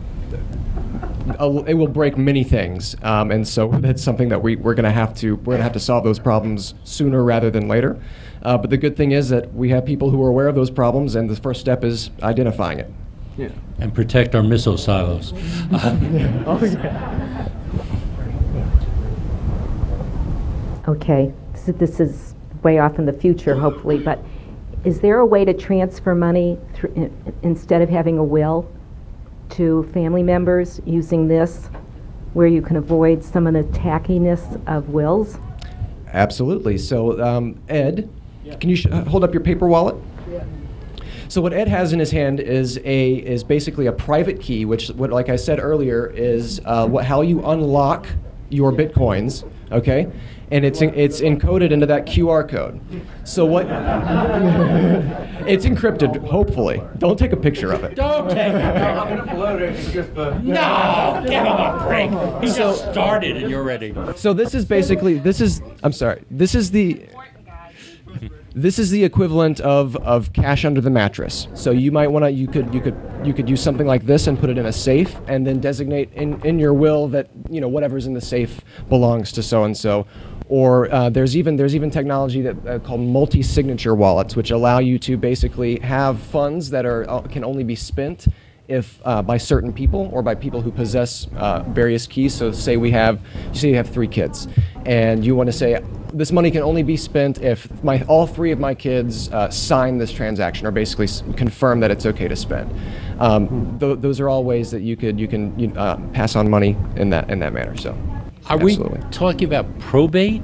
It will break many things, um, and so that's something that we, we're going to have to we're going to have to solve those problems sooner rather than later. Uh, but the good thing is that we have people who are aware of those problems, and the first step is identifying it. Yeah. And protect our missile silos. Oh yeah. Okay, this is, this is way off in the future, hopefully, but is there a way to transfer money thr- in, instead of having a will to family members using this, where you can avoid some of the tackiness of wills? Absolutely. So, um, Ed, can you sh- uh, hold up your paper wallet? Yeah. So what Ed has in his hand is a is basically a private key, which, what, like I said earlier, is uh, what how you unlock your bitcoins okay? And it's in, it's encoded into that Q R code. So what? It's encrypted, hopefully. Don't take a picture of it. Don't take it. I'm going to upload it. It's just the. No, give him a break. He So- just started and you're ready. So this is basically this is I'm sorry. This is the this is the equivalent of, of cash under the mattress. So you might want to you could you could you could use something like this and put it in a safe and then designate in, in your will that you know whatever's in the safe belongs to so and so. Or uh, there's even there's even technology that uh, called multi-signature wallets, which allow you to basically have funds that are uh, can only be spent if uh, by certain people or by people who possess uh, various keys. So say we have, you say you have three kids, and you want to say this money can only be spent if my all three of my kids uh, sign this transaction or basically s- confirm that it's okay to spend. Um, th- those are all ways that you could you can you, uh, pass on money in that in that manner. So, Are absolutely. we talking about probate?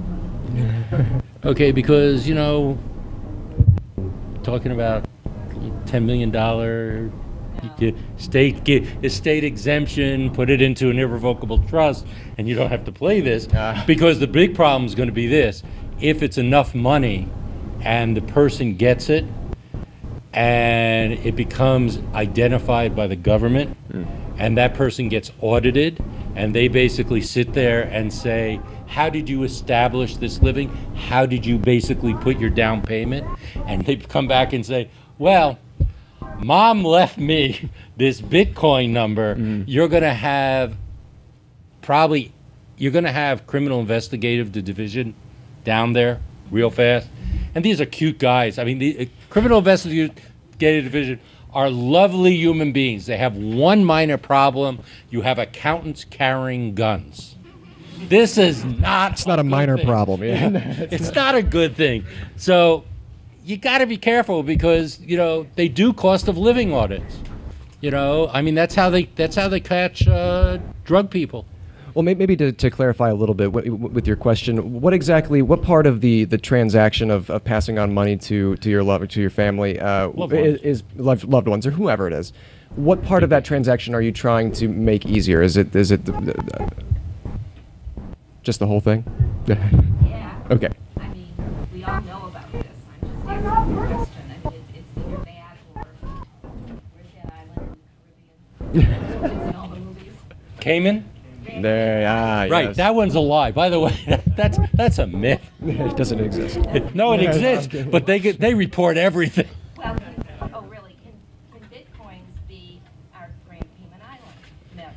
Okay, because, you know, talking about ten million dollars state get estate exemption, put it into an irrevocable trust, and you don't have to play this. Because the big problem is going to be this. If it's enough money and the person gets it and it becomes identified by the government and that person gets audited and they basically sit there and say, how did you establish this living? How did you basically put your down payment? And they come back and say, well, Mom left me this Bitcoin number. You're going to have probably, you're going to have criminal investigative division down there real fast. And these are cute guys. I mean, the uh, criminal investigative division are lovely human beings. They have one minor problem. You have accountants carrying guns. This is not It's not a minor thing. problem. Yeah. It's not a good thing. So you got to be careful because, you know, they do cost of living audits. You know, I mean, that's how they that's how they catch uh, drug people. Well, may- maybe to, to clarify a little bit wi- w- with your question, what exactly, what part of the, the transaction of, of passing on money to, to your love to your family uh, Loved is, ones. is loved, loved ones or whoever it is? What part of that transaction are you trying to make easier? Is it is it the, the, the, just the whole thing? Yeah. Okay. I mean, we all know about this. I'm just asking the question. If it, it's either that or where's that island in the Caribbean? It's in all the movies. Cayman? There, ah, Right, yes. that one's a lie. By the way, that, that's that's a myth. It doesn't exist. No, it exists, but they get they report everything. Well, can, oh really? Can, can bitcoins be our Grand Cayman Island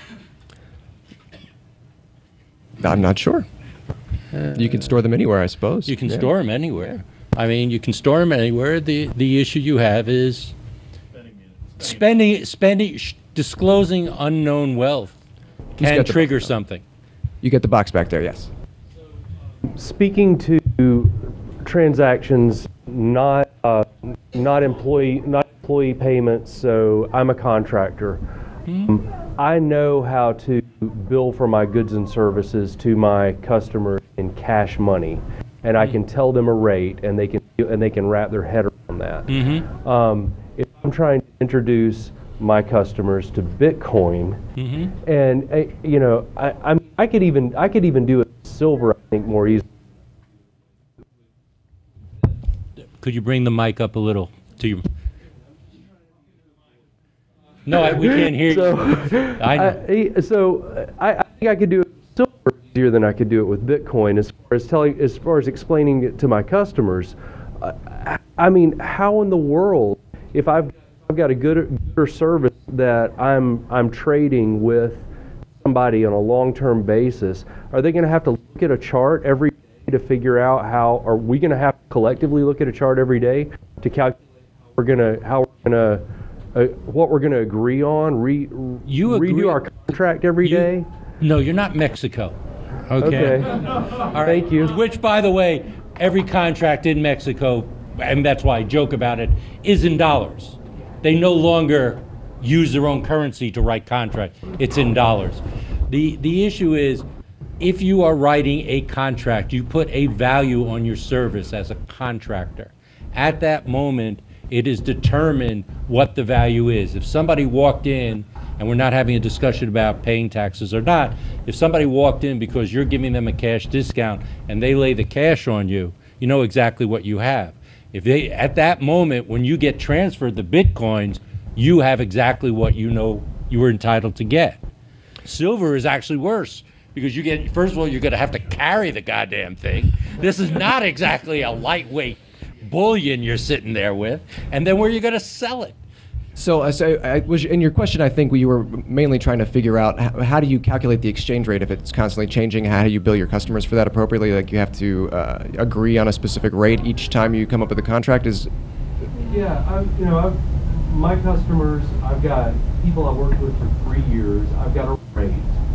myth? I'm not sure. You can store them anywhere, I suppose. You can Yeah. store them anywhere. I mean, you can store them anywhere. The the issue you have is spending spending sh- disclosing unknown wealth Who's can got the- trigger something. You get the box back there, yes. Speaking to transactions, not uh, not employee not employee payments. So I'm a contractor. Um, I know how to bill for my goods and services to my customers in cash money, and I can tell them a rate, and they can and they can wrap their head around that. Mm-hmm. Um, if I'm trying to introduce my customers to Bitcoin, Mm-hmm. and uh, you know, I I'm, I could even I could even do it with silver, I think, more easily. Could you bring the mic up a little to you? No, I, we can't hear so, you. I know. I, so I, I think I could do it with silver easier than I could do it with Bitcoin. As far as telling, as far as explaining it to my customers, uh, I mean, how in the world, if I've I've got a good gooder service that I'm I'm trading with somebody on a long-term basis, are they going to have to look at a chart every day to figure out how? Are we going to have to collectively look at a chart every day to calculate how we're going to how we're going to uh, what we're going to agree on? Re, You redo agree- our contract every You- day? No, you're not Mexico. Okay. Okay. All right. Thank you. Which, by the way, every contract in Mexico, and that's why I joke about it, is in dollars. They no longer use their own currency to write contracts. It's in dollars. The the issue is, if you are writing a contract, you put a value on your service as a contractor. At that moment, it is determined what the value is. If somebody walked in and we're not having a discussion about paying taxes or not. If somebody walked in because you're giving them a cash discount and they lay the cash on you, you know exactly what you have. If they, at that moment, when you get transferred the Bitcoins, you have exactly what you know you were entitled to get. Silver is actually worse because you get, first of all, you're going to have to carry the goddamn thing. This is not exactly a lightweight bullion you're sitting there with. And then where are you going to sell it? So, uh, so I was, in your question, I think you were mainly trying to figure out how, how do you calculate the exchange rate if it's constantly changing? How do you bill your customers for that appropriately? Like you have to uh, agree on a specific rate each time you come up with a contract? Is Yeah, I've, you know, I've, my customers, I've got people I've worked with for three years. I've got a rate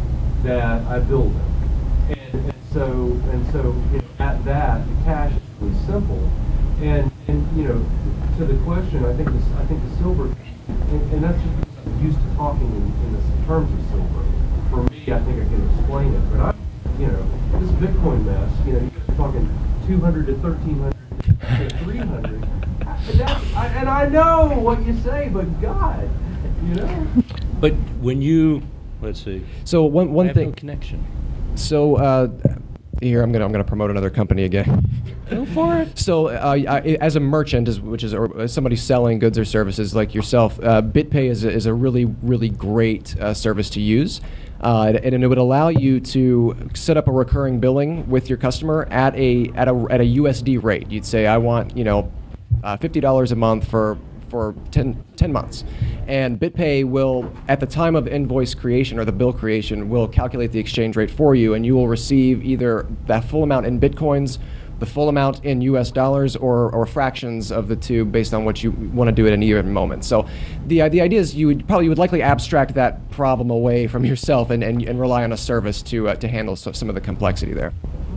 that I bill them, and, and so and so you know, at that, the cash is really simple. And and you know, to the question, I think this, I think the silver, and, and that's just because I'm used to talking in, in this terms of silver. For me, I think I can explain it, but I, you know, this Bitcoin mess, you know, you're talking two hundred to thirteen hundred to three hundred. That's, I, and I know what you say, but God, you know. But when you, let's see. So one one I have thing. no connection. So uh, here I'm gonna I'm gonna promote another company again. Go for it. So uh, I, as a merchant, as, which is or as somebody selling goods or services like yourself, uh, BitPay is a, is a really really great uh, service to use. Uh, and, and it would allow you to set up a recurring billing with your customer at a at a at a U S D rate. You'd say, I want you know uh, fifty dollars a month for for ten, ten months, and BitPay will, at the time of invoice creation or the bill creation, will calculate the exchange rate for you, and you will receive either that full amount in Bitcoins, the full amount in U S dollars, or, or fractions of the two based on what you want to do at any given moment. So the, the idea is you would probably you would likely abstract that problem away from yourself and, and, and rely on a service to, uh, to handle so, some of the complexity there.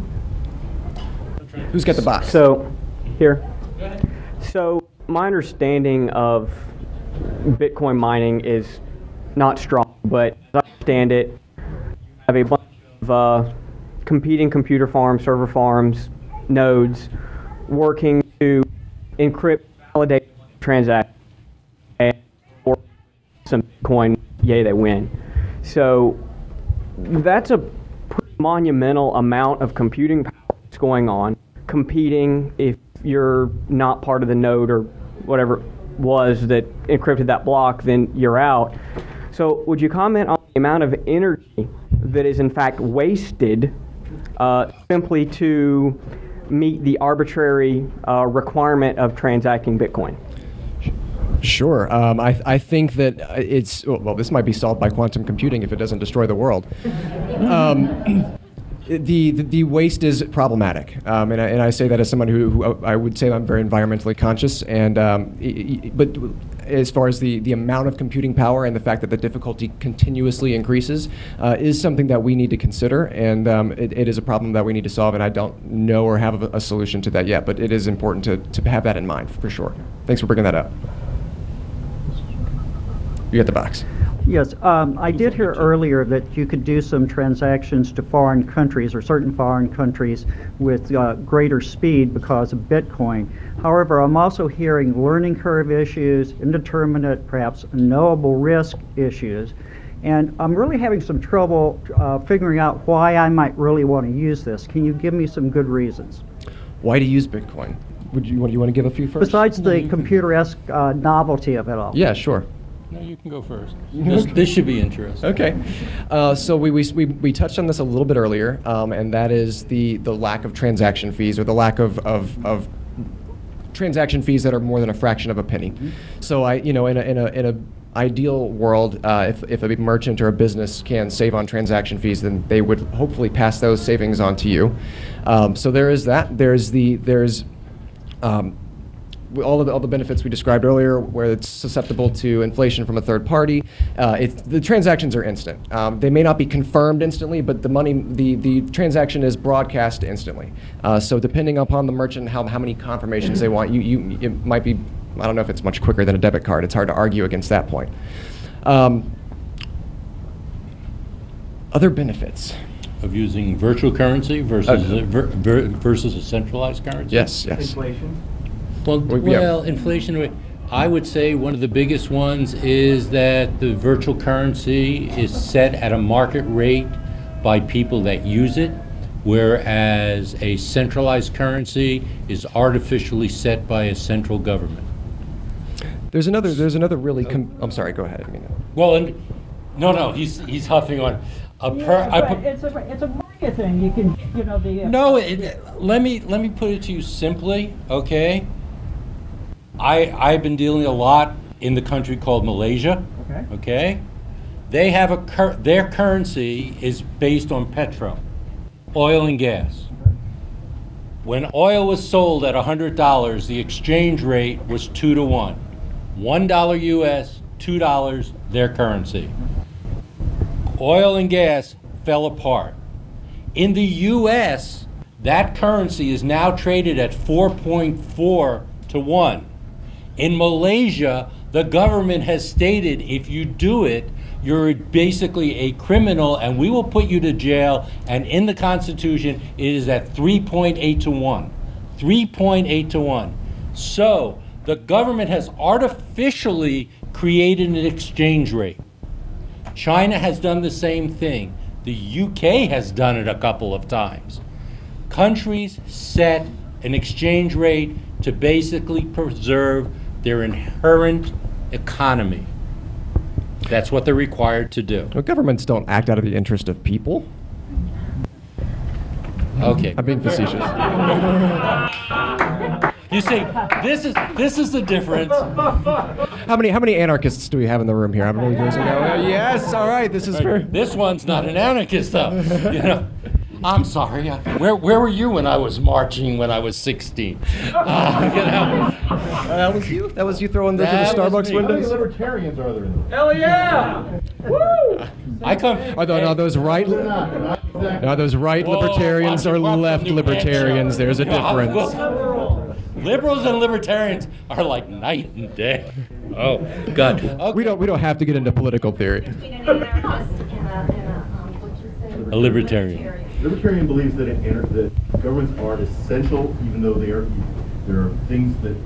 Who's got the box? So, here. So my understanding of Bitcoin mining is not strong, but as I understand it, you have a bunch of uh, competing computer farms, server farms, nodes working to encrypt, validate transactions, and for some Bitcoin, yay, they win. So that's a pretty monumental amount of computing power that's going on, competing if you're not part of the node or whatever it was that encrypted that block, then you're out. So would you comment on the amount of energy that is in fact wasted uh, simply to meet the arbitrary uh, requirement of transacting Bitcoin? Sure. Um, I, I think that it's, well, this might be solved by quantum computing if it doesn't destroy the world. Um, the, the, the waste is problematic. Um, and, I, and I say that as someone who, who I would say I'm very environmentally conscious. And um, but as far as the, the amount of computing power and the fact that the difficulty continuously increases uh, is something that we need to consider. And um, it, it is a problem that we need to solve. And I don't know or have a, a solution to that yet. But it is important to, to have that in mind, for sure. Thanks for bringing that up. You got the box. Yes, um, I did hear earlier that you could do some transactions to foreign countries or certain foreign countries with uh, greater speed because of Bitcoin. However, I'm also hearing learning curve issues, indeterminate, perhaps unknowable risk issues, and I'm really having some trouble uh, figuring out why I might really want to use this. Can you give me some good reasons? Why to use Bitcoin? Would you, you want to give a few first? Besides the computer-esque uh, novelty of it all. Yeah, sure. No, you can go first. This, this should be interesting. Okay. Uh, so we, we, we, we touched on this a little bit earlier, um, and that is the, the lack of transaction fees or the lack of, of, of transaction fees that are more than a fraction of a penny. Mm-hmm. So I, you know, in a, in a, in a ideal world, uh, if, if a merchant or a business can save on transaction fees, then they would hopefully pass those savings on to you. Um, so there is that. There's the, there's, um, all of the, all the benefits we described earlier, where it's susceptible to inflation from a third party. Uh, it's, the transactions are instant. Um, they may not be confirmed instantly, but the money, the, the transaction is broadcast instantly. Uh, so depending upon the merchant, how, how many confirmations they want, you, you, it might be, I don't know if it's much quicker than a debit card. It's hard to argue against that point. Um, other benefits. Of using virtual currency versus, uh, a, ver, ver, versus a centralized currency? Yes, yes. Inflation? Well, well, inflation, I would say one of the biggest ones is that the virtual currency is set at a market rate by people that use it, whereas a centralized currency is artificially set by a central government. There's another. There's another really. Com- I'm sorry. Go ahead. I mean, Well, and, no, no, he's he's huffing on a per. Yeah, a but per- it's a it's a market thing. You can you know the. Uh, No, it, let me let me put it to you simply, okay? I I've been dealing a lot in the country called Malaysia. Okay. Okay? They have a cur- their currency is based on petro, oil and gas. When oil was sold at one hundred dollars, the exchange rate was two to one. one dollar U S, two dollars their currency. Oil and gas fell apart. In the U S, that currency is now traded at four point four to one. In Malaysia, the government has stated if you do it, you're basically a criminal and we will put you to jail. And in the Constitution, it is at three point eight to one. three point eight to one. So the government has artificially created an exchange rate. China has done the same thing. The U K has done it a couple of times. Countries set an exchange rate to basically preserve their inherent economy. That's what they're required to do. well, governments don't act out of the interest of people. Okay. I'm being facetious. You see, this is this is the difference. How many how many anarchists do we have in the room here? How many years ago? Yes. All right. This is fair. This one's not an anarchist, though. You know, I'm sorry. uh, Where where were you when I was marching when I was sixteen? Uh, you know, Uh, that was you. That was you throwing the, That the was Starbucks me. How many windows. libertarians are there in the hell yeah! Woo! I come. Are those, are those right? Are those right Whoa, libertarians or watch it from left New libertarians? Hampshire. There's a difference. Liberals and libertarians are like night and day. Oh God. Okay. We don't we don't have to get into political theory. A libertarian. Libertarian believes that, it, enter- that governments are essential, even though they are there are things that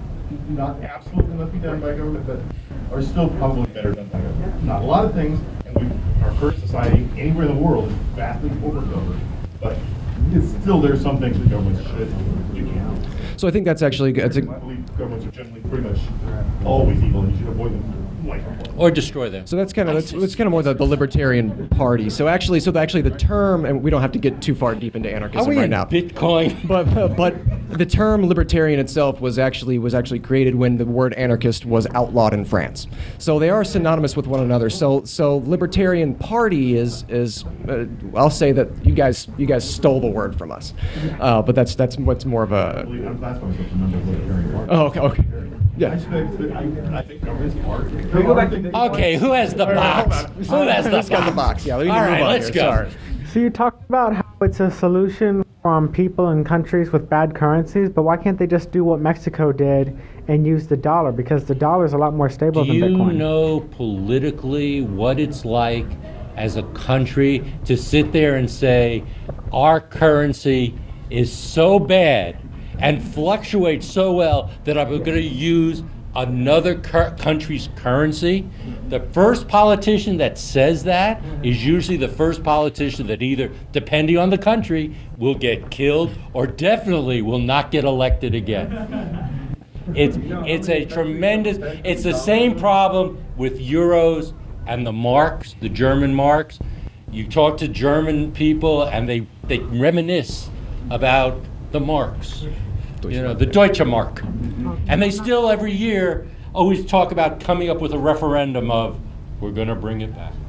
not absolutely must be done by government, but are still probably better done by government. Not a lot of things, and we, our current society, anywhere in the world, is vastly overgoverned. But it's still there's some things that governments should do. So I think that's actually that's I a, believe governments are generally pretty much always evil, and you should avoid them. Like, Or destroy them. so that's kind of that's, that's kind of more the, the libertarian party. So actually, so the, actually the term, and we don't have to get too far deep into Are anarchism we right in now. Bitcoin? But but the term libertarian itself was actually was actually created when the word anarchist was outlawed in France. So they are synonymous with one another. So so libertarian party is is uh, I'll say that you guys you guys stole the word from us. Uh, but that's that's what's more of I a. believe I'm that's why I'm such a member of the Libertarian Party. Oh, okay, okay. I, Yeah. expect- I, I think governments are. Can we go back to- Okay, who has the All right, box? hold on. Who has the Who's got the box? Yeah, we need to All move right, on let's here. go. Sorry. So you talked about how it's a solution from people and countries with bad currencies, but why can't they just do what Mexico did and use the dollar? Because the dollar is a lot more stable Do than you Bitcoin. know politically what it's like as a country to sit there and say our currency is so bad and fluctuates so well that I'm going to use another cur- country's currency? The first politician that says that is usually the first politician that either, depending on the country, will get killed or definitely will not get elected again. It's, it's a tremendous, it's the same problem with euros and the marks, the German marks. You talk to German people and they, they reminisce about the marks, you know, the Deutsche Mark. And they still every year always talk about coming up with a referendum of, we're gonna bring it back.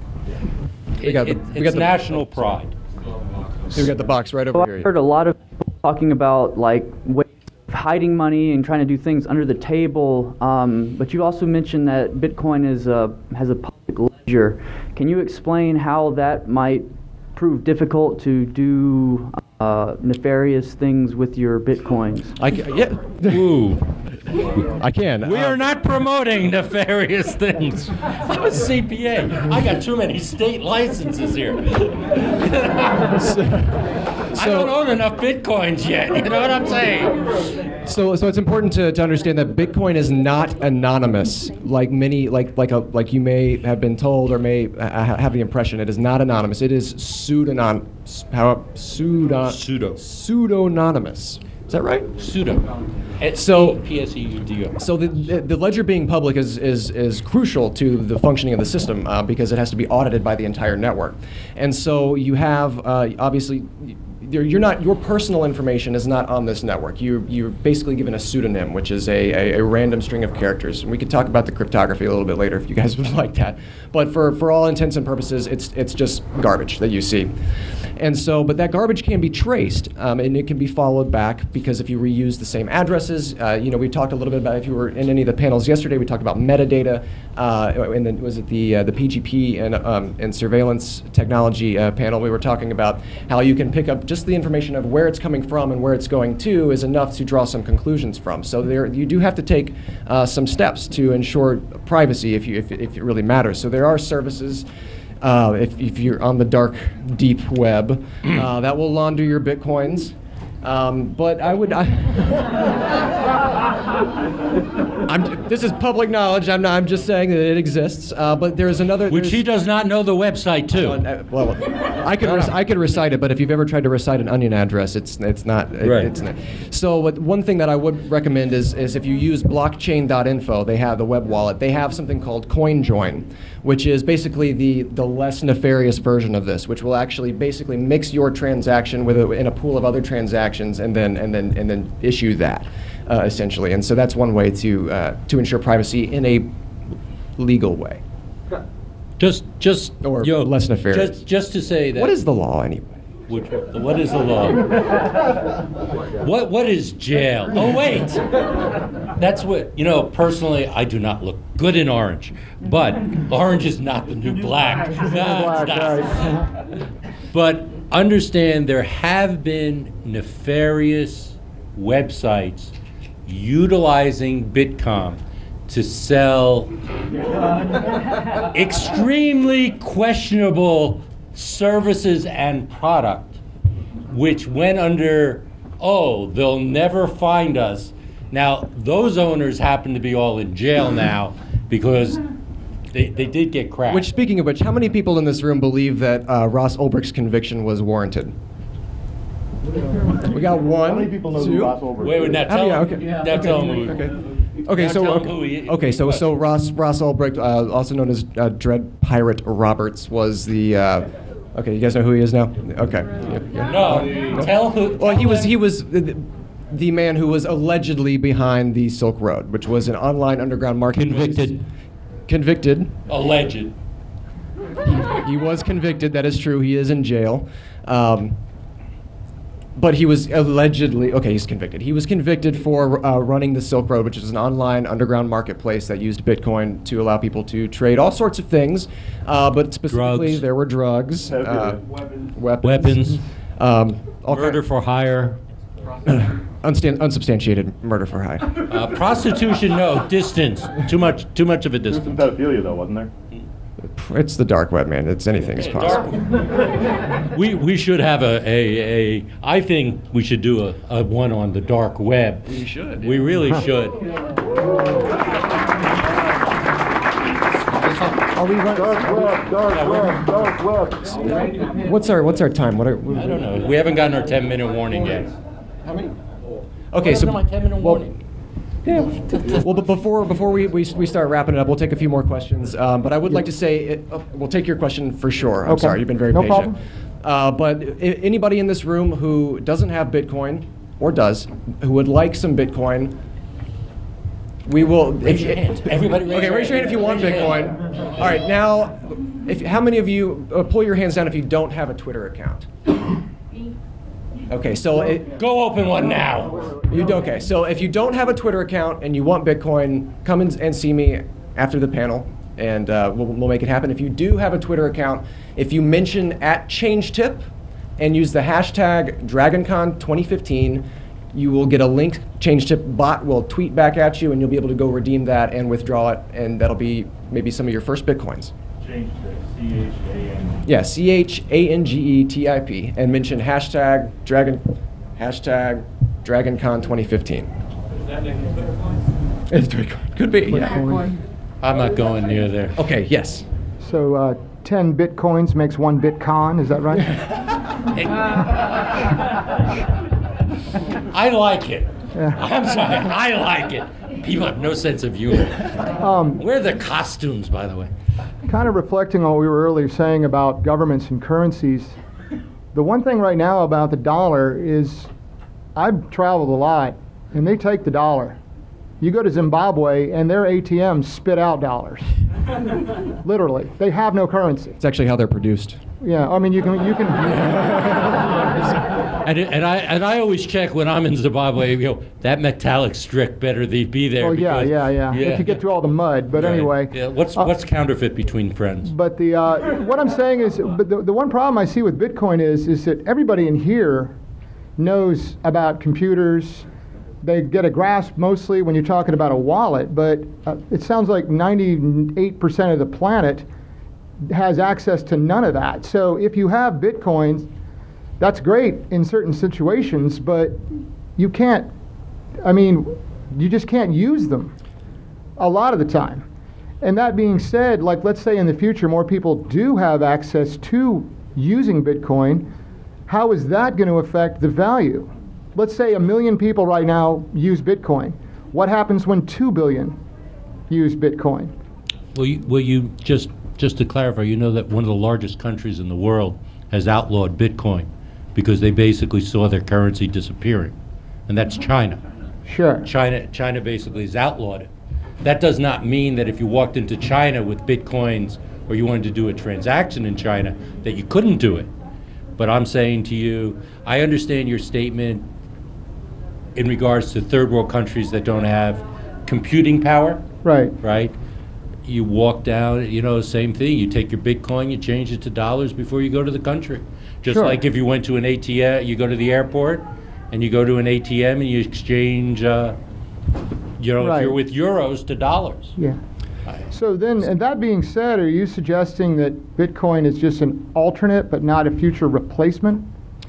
It, got the- it- we got it's the- national pride. So we got the box right So over I've here. heard a lot of people talking about like ways of hiding money and trying to do things under the table. Um, but you also mentioned that Bitcoin is a, has a public ledger. Can you explain how that might prove difficult to do uh, nefarious things with your Bitcoins? I ca- yeah. Ooh. I can. We uh, are not promoting nefarious things. I'm a C P A. I got too many state licenses here. I don't own enough Bitcoins yet. You know what I'm saying? So, so it's important to, to understand that Bitcoin is not anonymous, like many, like like a, like you may have been told or may ha- have the impression. It is not anonymous. It is pseudonym, how pseudo Pseudo. pseudonymous. Is that right? Pseudo. So, P S E U D O. So the, the the ledger being public is is is crucial to the functioning of the system uh, because it has to be audited by the entire network, and so you have uh, obviously. You're you're not, your personal information is not on this network. You, you're basically given a pseudonym, which is a, a, a random string of characters. And we could talk about the cryptography a little bit later if you guys would like that. But for, for all intents and purposes, it's, it's just garbage that you see. And so, but that garbage can be traced, um, and it can be followed back because if you reuse the same addresses, uh, you know, we talked a little bit about, if you were in any of the panels yesterday, we talked about metadata, uh, and then was it the uh, the P G P and, um, and surveillance technology uh, panel, we were talking about how you can pick up just the information of where it's coming from and where it's going to is enough to draw some conclusions from. So there, you do have to take uh, some steps to ensure privacy if, you, if, if it really matters. So there are services, uh, if, if you're on the dark, deep web, uh, that will launder your Bitcoins. Um, but I would, I I'm, this is public knowledge, I'm, not, I'm just saying that it exists, uh, but there's another... Which there's, he does not know the website, too. Uh, well, I could, rec- I could recite it, but if you've ever tried to recite an onion address, it's it's not. It, Right. It's not. So what, one thing that I would recommend is, is if you use blockchain dot info, they have the web wallet, they have something called CoinJoin, which is basically the, the less nefarious version of this, which will actually basically mix your transaction with a, in a pool of other transactions and then and then and then issue that, uh, essentially. And so that's one way to uh, to ensure privacy in a legal way. Just, just, or yo, less nefarious. Just, just to say that. What is the law anyway? Which, what is the law? What, what is jail? Oh, wait. That's what, you know, personally, I do not look good in orange. But orange is not the new black. No, it's not. But understand there have been nefarious websites utilizing Bitcoin to sell extremely questionable services and product, which went under, oh, they'll never find us. Now, those owners happen to be all in jail now because they, they did get cracked. Which, speaking of which, how many people in this room believe that uh, Ross Ulbricht's conviction was warranted? We got one. How many people know two? who Ross Ulbricht Wait, wait, is? now How tell many- him. okay. Now Okay. tell him who- Okay. Okay, Now so tell him okay, who he- okay, so so Ross Ross Ulbricht, uh, also known as uh, Dread Pirate Roberts, was the. Uh, okay, you guys know who he is now? Okay. Yeah, yeah. No, tell who. Well, he was he was the, the man who was allegedly behind the Silk Road, which was an online underground market. Convicted. Convicted. Alleged. He, he was convicted. That is true. He is in jail. Um, But he was allegedly, okay, he's convicted. He was convicted for uh, running the Silk Road, which is an online underground marketplace that used Bitcoin to allow people to trade all sorts of things. Uh, but specifically, Drugs. there were drugs, uh, Weapons. weapons, Weapons. um, all Murder for hire. unstan- unsubstantiated murder for hire. Uh, prostitution, no. Distance. Too much. Too much of a There was distance. some pedophilia, though, wasn't there? It's the dark web, man. It's anything is possible. We we should have a, a, a I think we should do a, a one on the dark web. We should. We really should. Are we running? Dark web, dark web, dark web. What's our What's our time? What are? I don't know. We haven't gotten our ten minute warning yet. How many? Okay, so my ten minute well, warning. Yeah. Well, but before before we, we, we start wrapping it up, we'll take a few more questions. Um, but I would like to say, it, oh, we'll take your question for sure. I'm Okay. sorry, you've been very No patient. problem. Uh, but I- anybody in this room who doesn't have Bitcoin, or does, who would like some Bitcoin, we will. Raise if, your hands. Everybody raise okay, your raise your hand if you want Raise your Bitcoin. All right, now, if how many of you uh, pull your hands down if you don't have a Twitter account? Okay, so it, Go open one now. you do, okay, so if you don't have a Twitter account and you want Bitcoin, come in and see me after the panel, and uh, we'll, we'll make it happen. If you do have a Twitter account, if you mention at ChangeTip and use the hashtag DragonCon twenty fifteen, you will get a link. ChangeTip bot will tweet back at you, and you'll be able to go redeem that and withdraw it, and that'll be maybe some of your first Bitcoins. Change to C H A N. Yeah, C H A N G E T I P, and mention hashtag Dragon, hashtag DragonCon twenty fifteen. It's Bitcoin. Could be, yeah. I'm not going near there. Okay, yes. So uh, ten Bitcoins makes one Bitcon, is that right? I like it. I'm sorry, I like it. People have no sense of humor. Um, Where are the costumes, by the way? Kind of reflecting on what we were earlier saying about governments and currencies, the one thing right now about the dollar is I've traveled a lot, and they take the dollar. You go to Zimbabwe, and their A T Ms spit out dollars. Literally. They have no currency. It's actually how they're produced. Yeah, I mean, you can... you can. And, it- and I and I always check when I'm in Zimbabwe. You know, that metallic strip better they be there. Oh, yeah, because- yeah, yeah, If you get through all the mud. But Right. anyway... Yeah. What's uh, what's counterfeit between friends? But the uh, what I'm saying is, but the, the one problem I see with Bitcoin is is that everybody in here knows about computers. They get a grasp mostly when you're talking about a wallet, but uh, it sounds like ninety-eight percent of the planet has access to none of that. So if you have Bitcoins, that's great in certain situations, but you can't, I mean, you just can't use them a lot of the time. And that being said, like let's say in the future more people do have access to using Bitcoin, how is that going to affect the value? Let's say a million people right now use Bitcoin. What happens when two billion use Bitcoin? Will you, will you just just to clarify? You know that one of the largest countries in the world has outlawed Bitcoin because they basically saw their currency disappearing, and that's China. Sure. China China basically has outlawed it. That does not mean that if you walked into China with Bitcoins or you wanted to do a transaction in China that you couldn't do it. But I'm saying to you, I understand your statement in regards to third world countries that don't have computing power. Right. Right? You walk down, you know, same thing. You take your Bitcoin, you change it to dollars before you go to the country. Just Sure. like if you went to an A T M, you go to the airport and you go to an A T M and you exchange, uh, you know, Right. if you're with euros to dollars. Yeah. So then, and that being said, are you suggesting that Bitcoin is just an alternate but not a future replacement?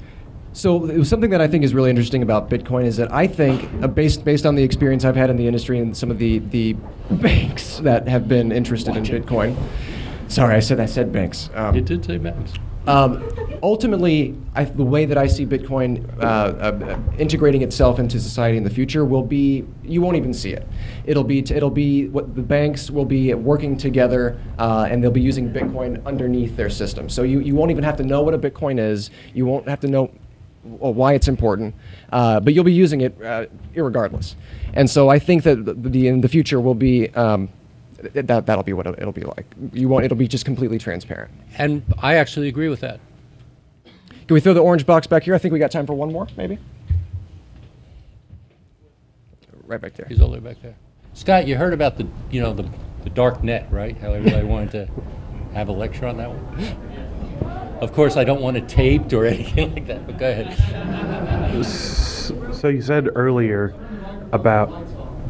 So it was something that I think is really interesting about Bitcoin is that I think, uh, based based on the experience I've had in the industry and some of the, the banks that have been interested in Bitcoin. Sorry, I said I said banks. Um, It did say banks. Um, ultimately, I, the way that I see Bitcoin uh, uh, integrating itself into society in the future will be, you won't even see it. It'll be, t- it'll be what the banks will be working together, uh, and they'll be using Bitcoin underneath their system. So you, you won't even have to know what a Bitcoin is. You won't have to know w- why it's important, uh, but you'll be using it uh, irregardless. And so I think that the, the in the future will be. Um, That that'll be what it'll, it'll be like. You won't. It'll be just completely transparent. And I actually agree with that. Can we throw the orange box back here? I think we got time for one more, maybe. Right back there. He's all the way back there. Scott, you heard about the, you know, the, the dark net, right? How everybody wanted to have a lecture on that one. Of course, I don't want it taped or anything like that. But go ahead. So you said earlier about.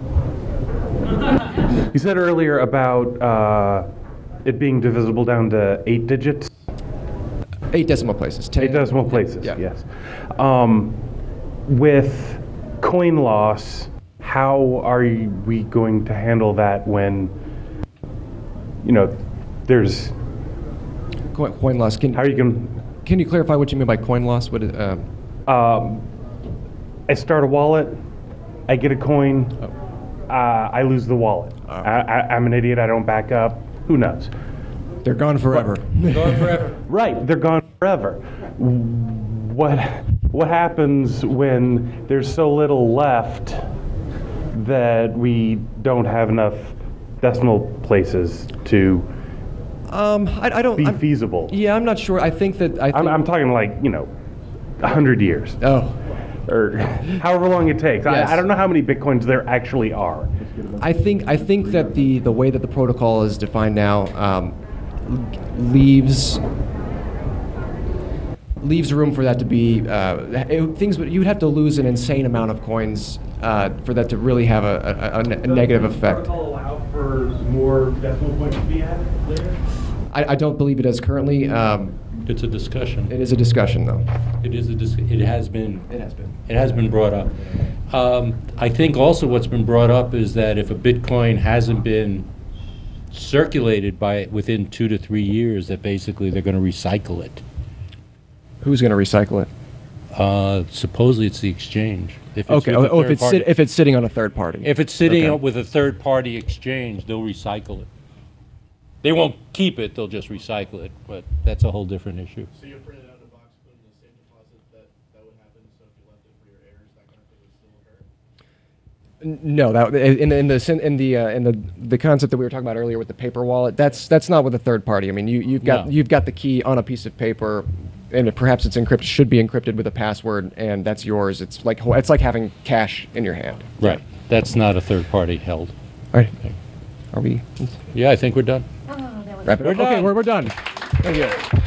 You said earlier about uh, it being divisible down to eight digits. Eight decimal places. Ten. Eight decimal places. Yeah. Yes. Um, with coin loss, how are we going to handle that when, you know, there's coin, coin loss? Can, how are you going? Can you clarify what you mean by coin loss? What? Is, um, um, I start a wallet. I get a coin. Oh. Uh, I lose the wallet. Oh. I, I, I'm an idiot. I don't back up. Who knows? They're gone forever. Gone forever. Right. They're gone forever. What What happens when there's so little left that we don't have enough decimal places to um, I, I don't be I'm, feasible? Yeah, I'm not sure. I think that I. Think, I'm, I'm talking like you know, a hundred years. Oh. Or however long it takes. Yes. I, I don't know how many bitcoins there actually are. I think I think that the, the way that the protocol is defined now um, leaves leaves room for that to be uh, it, things. You would have to lose an insane amount of coins uh, for that to really have a, a, a, a negative effect. Allow for more decimal points to be added later. I, I don't believe it does currently. Um, It's a discussion. It is a discussion, though. It is a dis- it has been. It has been. It has been brought up. Um, I think also what's been brought up is that if a Bitcoin hasn't been circulated by within two to three years, that basically they're going to recycle it. Who's going to recycle it? Uh, supposedly it's the exchange. If it's Okay. with a Oh, if third it's party. sit, if it's sitting on a third party. If it's sitting Okay. with a third-party exchange, they'll recycle it. They won't keep it; they'll just recycle it. But that's a whole different issue. So you print it out in a box, put it in the safe deposit, that, that would happen, so if you left it for your heirs, that kind of thing would still occur? N- No, that in the in the sin- in the uh, in the the concept that we were talking about earlier with the paper wallet. That's that's not with a third party. I mean, you you've got No. you've got the key on a piece of paper, and it, perhaps it's encrypted. Should be encrypted with a password, and that's yours. It's like it's like having cash in your hand. Right. That's not a third-party held. All right. Are we? Yeah, I think we're done. Wrap it up. We're Okay, done. we're, we're done. Thank you.